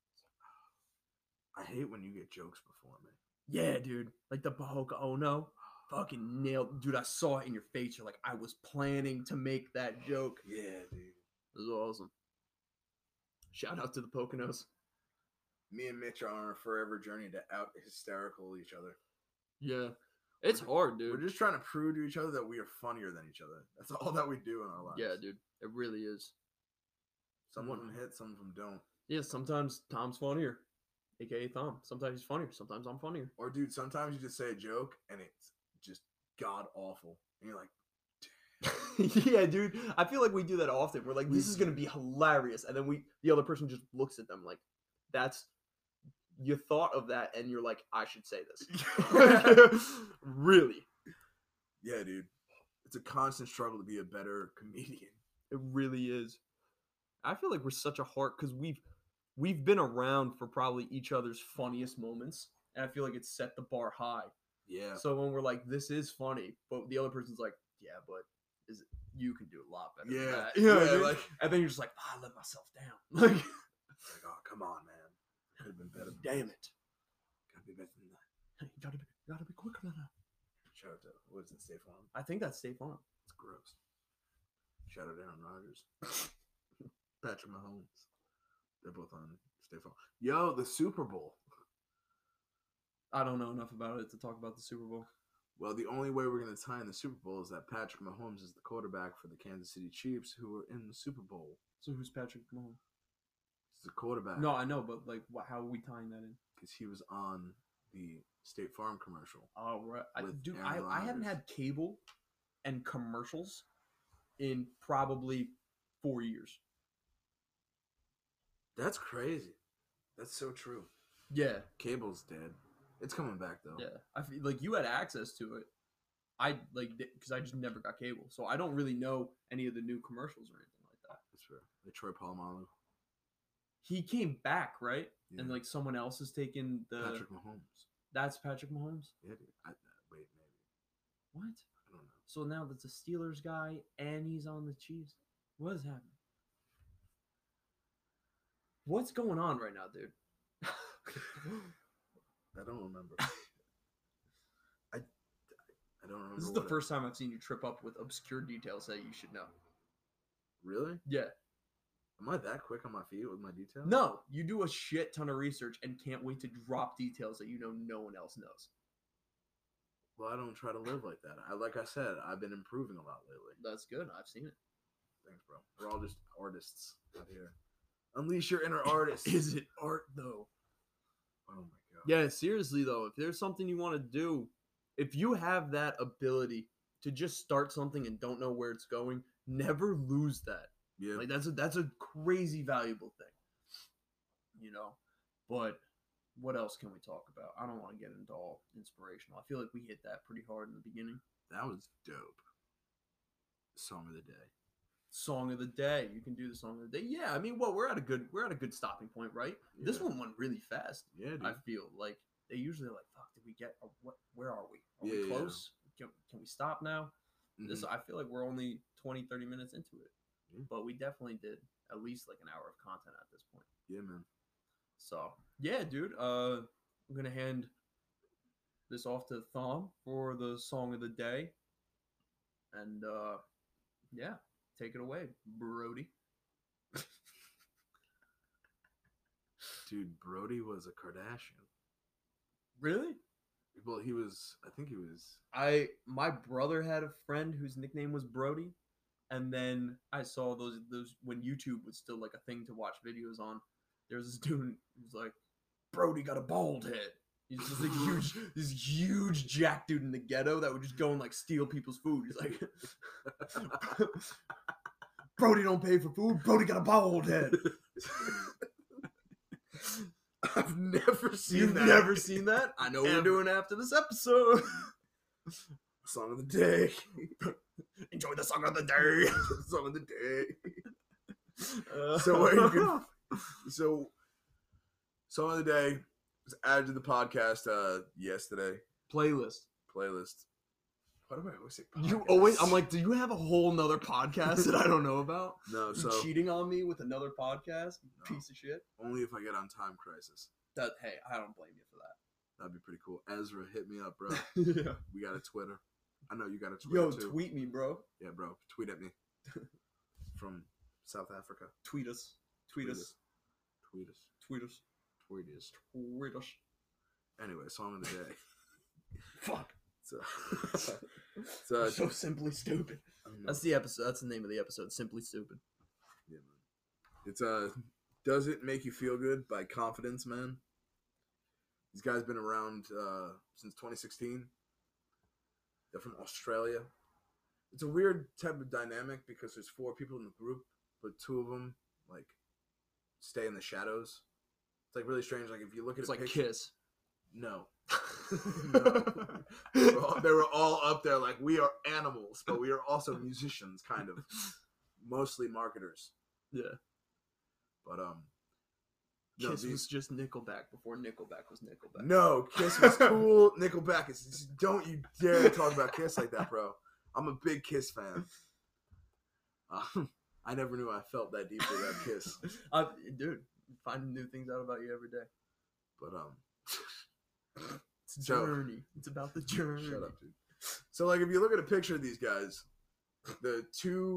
hilarious." I hate when you get jokes before me. Yeah, dude. Like the Bahoka oh no. Fucking nailed. Dude, I saw it in your face. You're like, I was planning to make that joke. Yeah, dude. It was awesome. Shout out to the Poconos. Me and Mitch are on a forever journey to out hysterical each other. Yeah. It's hard, dude. We're just trying to prove to each other that we are funnier than each other. That's all that we do in our lives. Yeah, dude. It really is. Some of Mhm. them hit, some of them don't. Yeah, sometimes Tom's funnier. A K A Thom. Sometimes he's funnier. Sometimes I'm funnier. Or, dude, sometimes you just say a joke and it's just god awful. And you're like, Yeah, dude. I feel like we do that often. We're like, this We is gonna be hilarious. And then we the other person just looks at them like, that's you thought of that and you're like, I should say this. Really. yeah, dude. It's a constant struggle to be a better comedian. It really is. I feel like we're such a heart because we've we've been around for probably each other's funniest moments, and I feel like it's set the bar high. Yeah. So when we're like, "This is funny," but the other person's like, "Yeah, but is it, you can do a lot better." Yeah. than that. You know what I Yeah, mean? like- and then you're just like, ah, "I let myself down." Like, It's like, oh, come on, man. Could have been better. damn it! Gotta be better than that. You gotta be, you gotta be quicker than that. Shout out to, what is it, State Farm? I think that's State Farm. It's gross. Shout out Aaron Rodgers. Patrick Mahomes. They're both on State Farm. Yo, the Super Bowl. I don't know enough about it to talk about the Super Bowl. Well, the only way we're going to tie in the Super Bowl is that Patrick Mahomes is the quarterback for the Kansas City Chiefs, who are in the Super Bowl. So who's Patrick Mahomes? He's the quarterback. No, I know, but like, what, how are we tying that in? Because he was on the State Farm commercial. Oh, right. I, With dude, Aaron I, I haven't Rodgers. had cable and commercials in probably four years. That's crazy. That's so true. Yeah, Cable's dead. It's coming back though. yeah. I feel like you had access to it. I like because I just never got cable, so I don't really know any of the new commercials or anything like that. That's fair. Like Troy Polamalu. He came back, right? Yeah. And like someone else is taking the. Patrick Mahomes. That's Patrick Mahomes. Yeah, dude. I, wait, maybe. What? I don't know. So now that's a Steelers guy, and he's on the Chiefs. What is happening? What's going on right now, dude? I don't remember. I, I don't remember. This is the what first time I've seen you trip up with obscure details that you should know. It, really? Yeah. Am I that quick on my feet with my details? No, you do a shit ton of research and can't wait to drop details that you know no one else knows. Well, I don't try to live like that. I like I said, I've been improving a lot lately. That's good. I've seen it. Thanks, bro. We're all just artists out here. Unleash your inner artist. Is it art though? Oh my god. Yeah, seriously though, if there's something you want to do, if you have that ability to just start something and don't know where it's going, never lose that. Yeah. Like that's a that's a crazy valuable thing. You know? But what else can we talk about? I don't want to get into all inspirational. I feel like we hit that pretty hard in the beginning. That was dope. Song of the day. Song of the day. You can do the song of the day. Yeah, I mean, well, we're at a good we're at a good stopping point, right? This Yeah. one went really fast. Yeah, dude. I feel like they usually are like, fuck, did we get a, what? Where are we? Are Yeah, we yeah. close? Can, can we stop now? This Mhm. I feel like we're only twenty, thirty minutes into it, Yeah. but we definitely did at least like an hour of content at this point. Yeah, man. So yeah, dude. Uh, I'm gonna hand this off to Thom for the song of the day, and uh, yeah, take it away, Brody. Dude, Brody was a Kardashian. Really? Well, he was. I think he was. I my brother had a friend whose nickname was Brody, and then I saw those those when YouTube was still like a thing to watch videos on. There was this dude who was like, Brody got a bald head. He's just a huge, this huge jack dude in the ghetto that would just go and like steal people's food. He's like, Brody don't pay for food. Brody got a bald head. I've never seen You've that. never seen that? I know what Ever. we're doing after this episode. Song of the day. Enjoy the song of the day. Song of the day. Uh, So where you can, so song of the day was added to the podcast uh yesterday playlist. playlist. Why do I always say You podcast? always, I'm like, do you have a whole nother podcast that I don't know about? no. You So cheating on me with another podcast, you No. piece of shit. only if I get on Time Crisis. That hey, I don't blame you for That'd be pretty cool. Ezra, hit me up, bro. that. yeah. We got a Twitter. I know you got a Twitter Yo, too. tweet me, bro. Yeah, bro. Tweet at me. From South Africa. Tweet us. Tweet, us. Tweet us. Tweet us. Tweet us. Tweet us. Anyway, song of the day. Fuck. So, so, So simply stupid. I don't know. That's the episode. That's the name of the episode. Simply stupid. Yeah, man. It's uh, Does It Make You Feel Good by Confidence Man. These guys been around uh, since twenty sixteen. They're from Australia. It's a weird type of dynamic because there's four people in the group, but two of them like stay in the shadows. It's like really strange. Like if you look at It's a like picture, Kiss. no, no. They were, all, they were all up there like we are animals, but we are also musicians, kind of, mostly marketers. Yeah. But um, no, Kiss these- was just Nickelback before Nickelback was Nickelback. no, Kiss was cool. Nickelback is. Just, don't you dare talk about Kiss like that, bro. I'm a big Kiss fan. Um, I never knew I felt that deeply about Kiss, Uh, dude, finding new things out about you every day. but um, It's a So- journey. It's about the journey. shut up, dude. So like, if you look at a picture of these guys, the two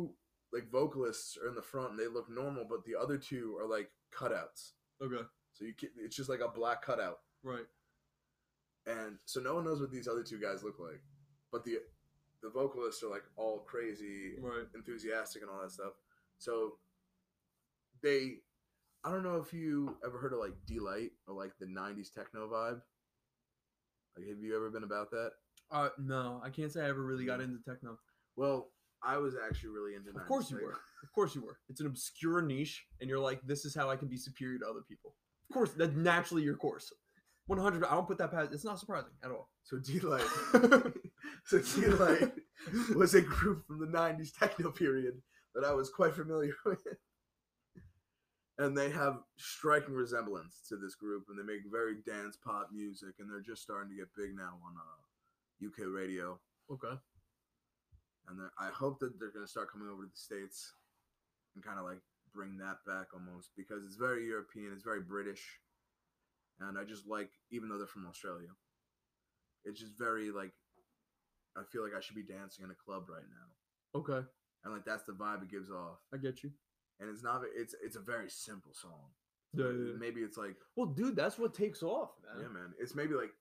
like vocalists are in the front and they look normal, but the other two are like cutouts. Okay. So you can, it's just like a black cutout, Right. and so no one knows what these other two guys look like, but the the vocalists are like all crazy, Right. enthusiastic, and all that stuff. So they, I don't know if you ever heard of like D-Light or like the nineties techno vibe. Like, have you ever been about that? Uh, no, I can't say I ever really got into techno. Well, I was actually really into. Of course you were. Of course you were. It's an obscure niche, and you're like, this is how I can be superior to other people. Of course, that's naturally your course. one hundred. I don't put that past. It's not surprising at all. So D-Light. so D-Light was a group from the nineties techno period that I was quite familiar with. And they have striking resemblance to this group, and they make very dance pop music, and they're just starting to get big now on uh, U K radio. Okay. And I hope that they're going to start coming over to the States and kind of like bring that back almost, because it's very European, it's very British. And I just like, even though they're from Australia, it's just very like, I feel like I should be dancing in a club right now. Okay. And like, that's the vibe it gives off. I get you. And it's not, it's it's a very simple song. Yeah, yeah. Maybe it's like, well, dude, that's what takes off, man. Yeah, man. It's maybe like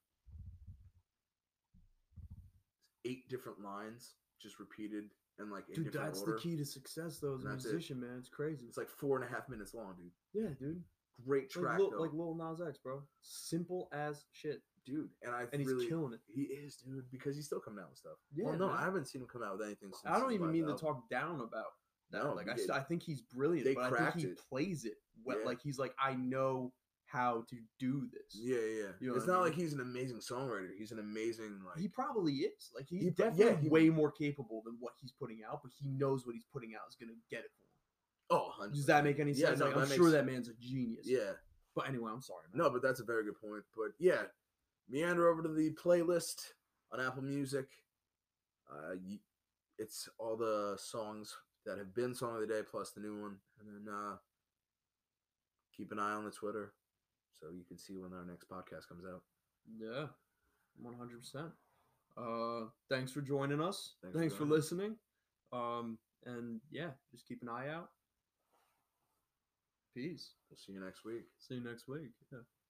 eight different lines just repeated and like in dude, different that's order. the key to success, though, as a musician, it. man. It's crazy. It's like four and a half minutes long, dude. Yeah, dude. Great track, like Lil, though. Like Lil Nas X, bro. Simple as shit, dude. And I and really, he's killing it. He is, dude, because he's still coming out with stuff. Yeah, well, no, man. I haven't seen him come out with anything since. I don't even mean album. to talk down about that. No, like I, they, I think he's brilliant, they but I think he it. plays it well. Yeah. Like he's like, I know how to do this. Yeah, yeah. You know it's not mean? like he's an amazing songwriter. He's an amazing like. He probably is. Like he's he, definitely yeah, he, way more capable than what he's putting out, but he knows what he's putting out is gonna get it for him. Oh, one hundred percent. Does that make any yeah, sense? no, like, that I'm makes, sure that man's a genius. Yeah. But anyway, I'm sorry, man. No, but that's a very good point. But yeah, meander over to the playlist on Apple Music. Uh, it's all the songs that have been Song of the Day plus the new one. And then uh, keep an eye on the Twitter so you can see when our next podcast comes out. Yeah, one hundred percent. Uh, thanks for joining us. Thanks, Thanks for, for listening. Um, and yeah, just keep an eye out. Peace. We'll see you next week. See you next week. Yeah.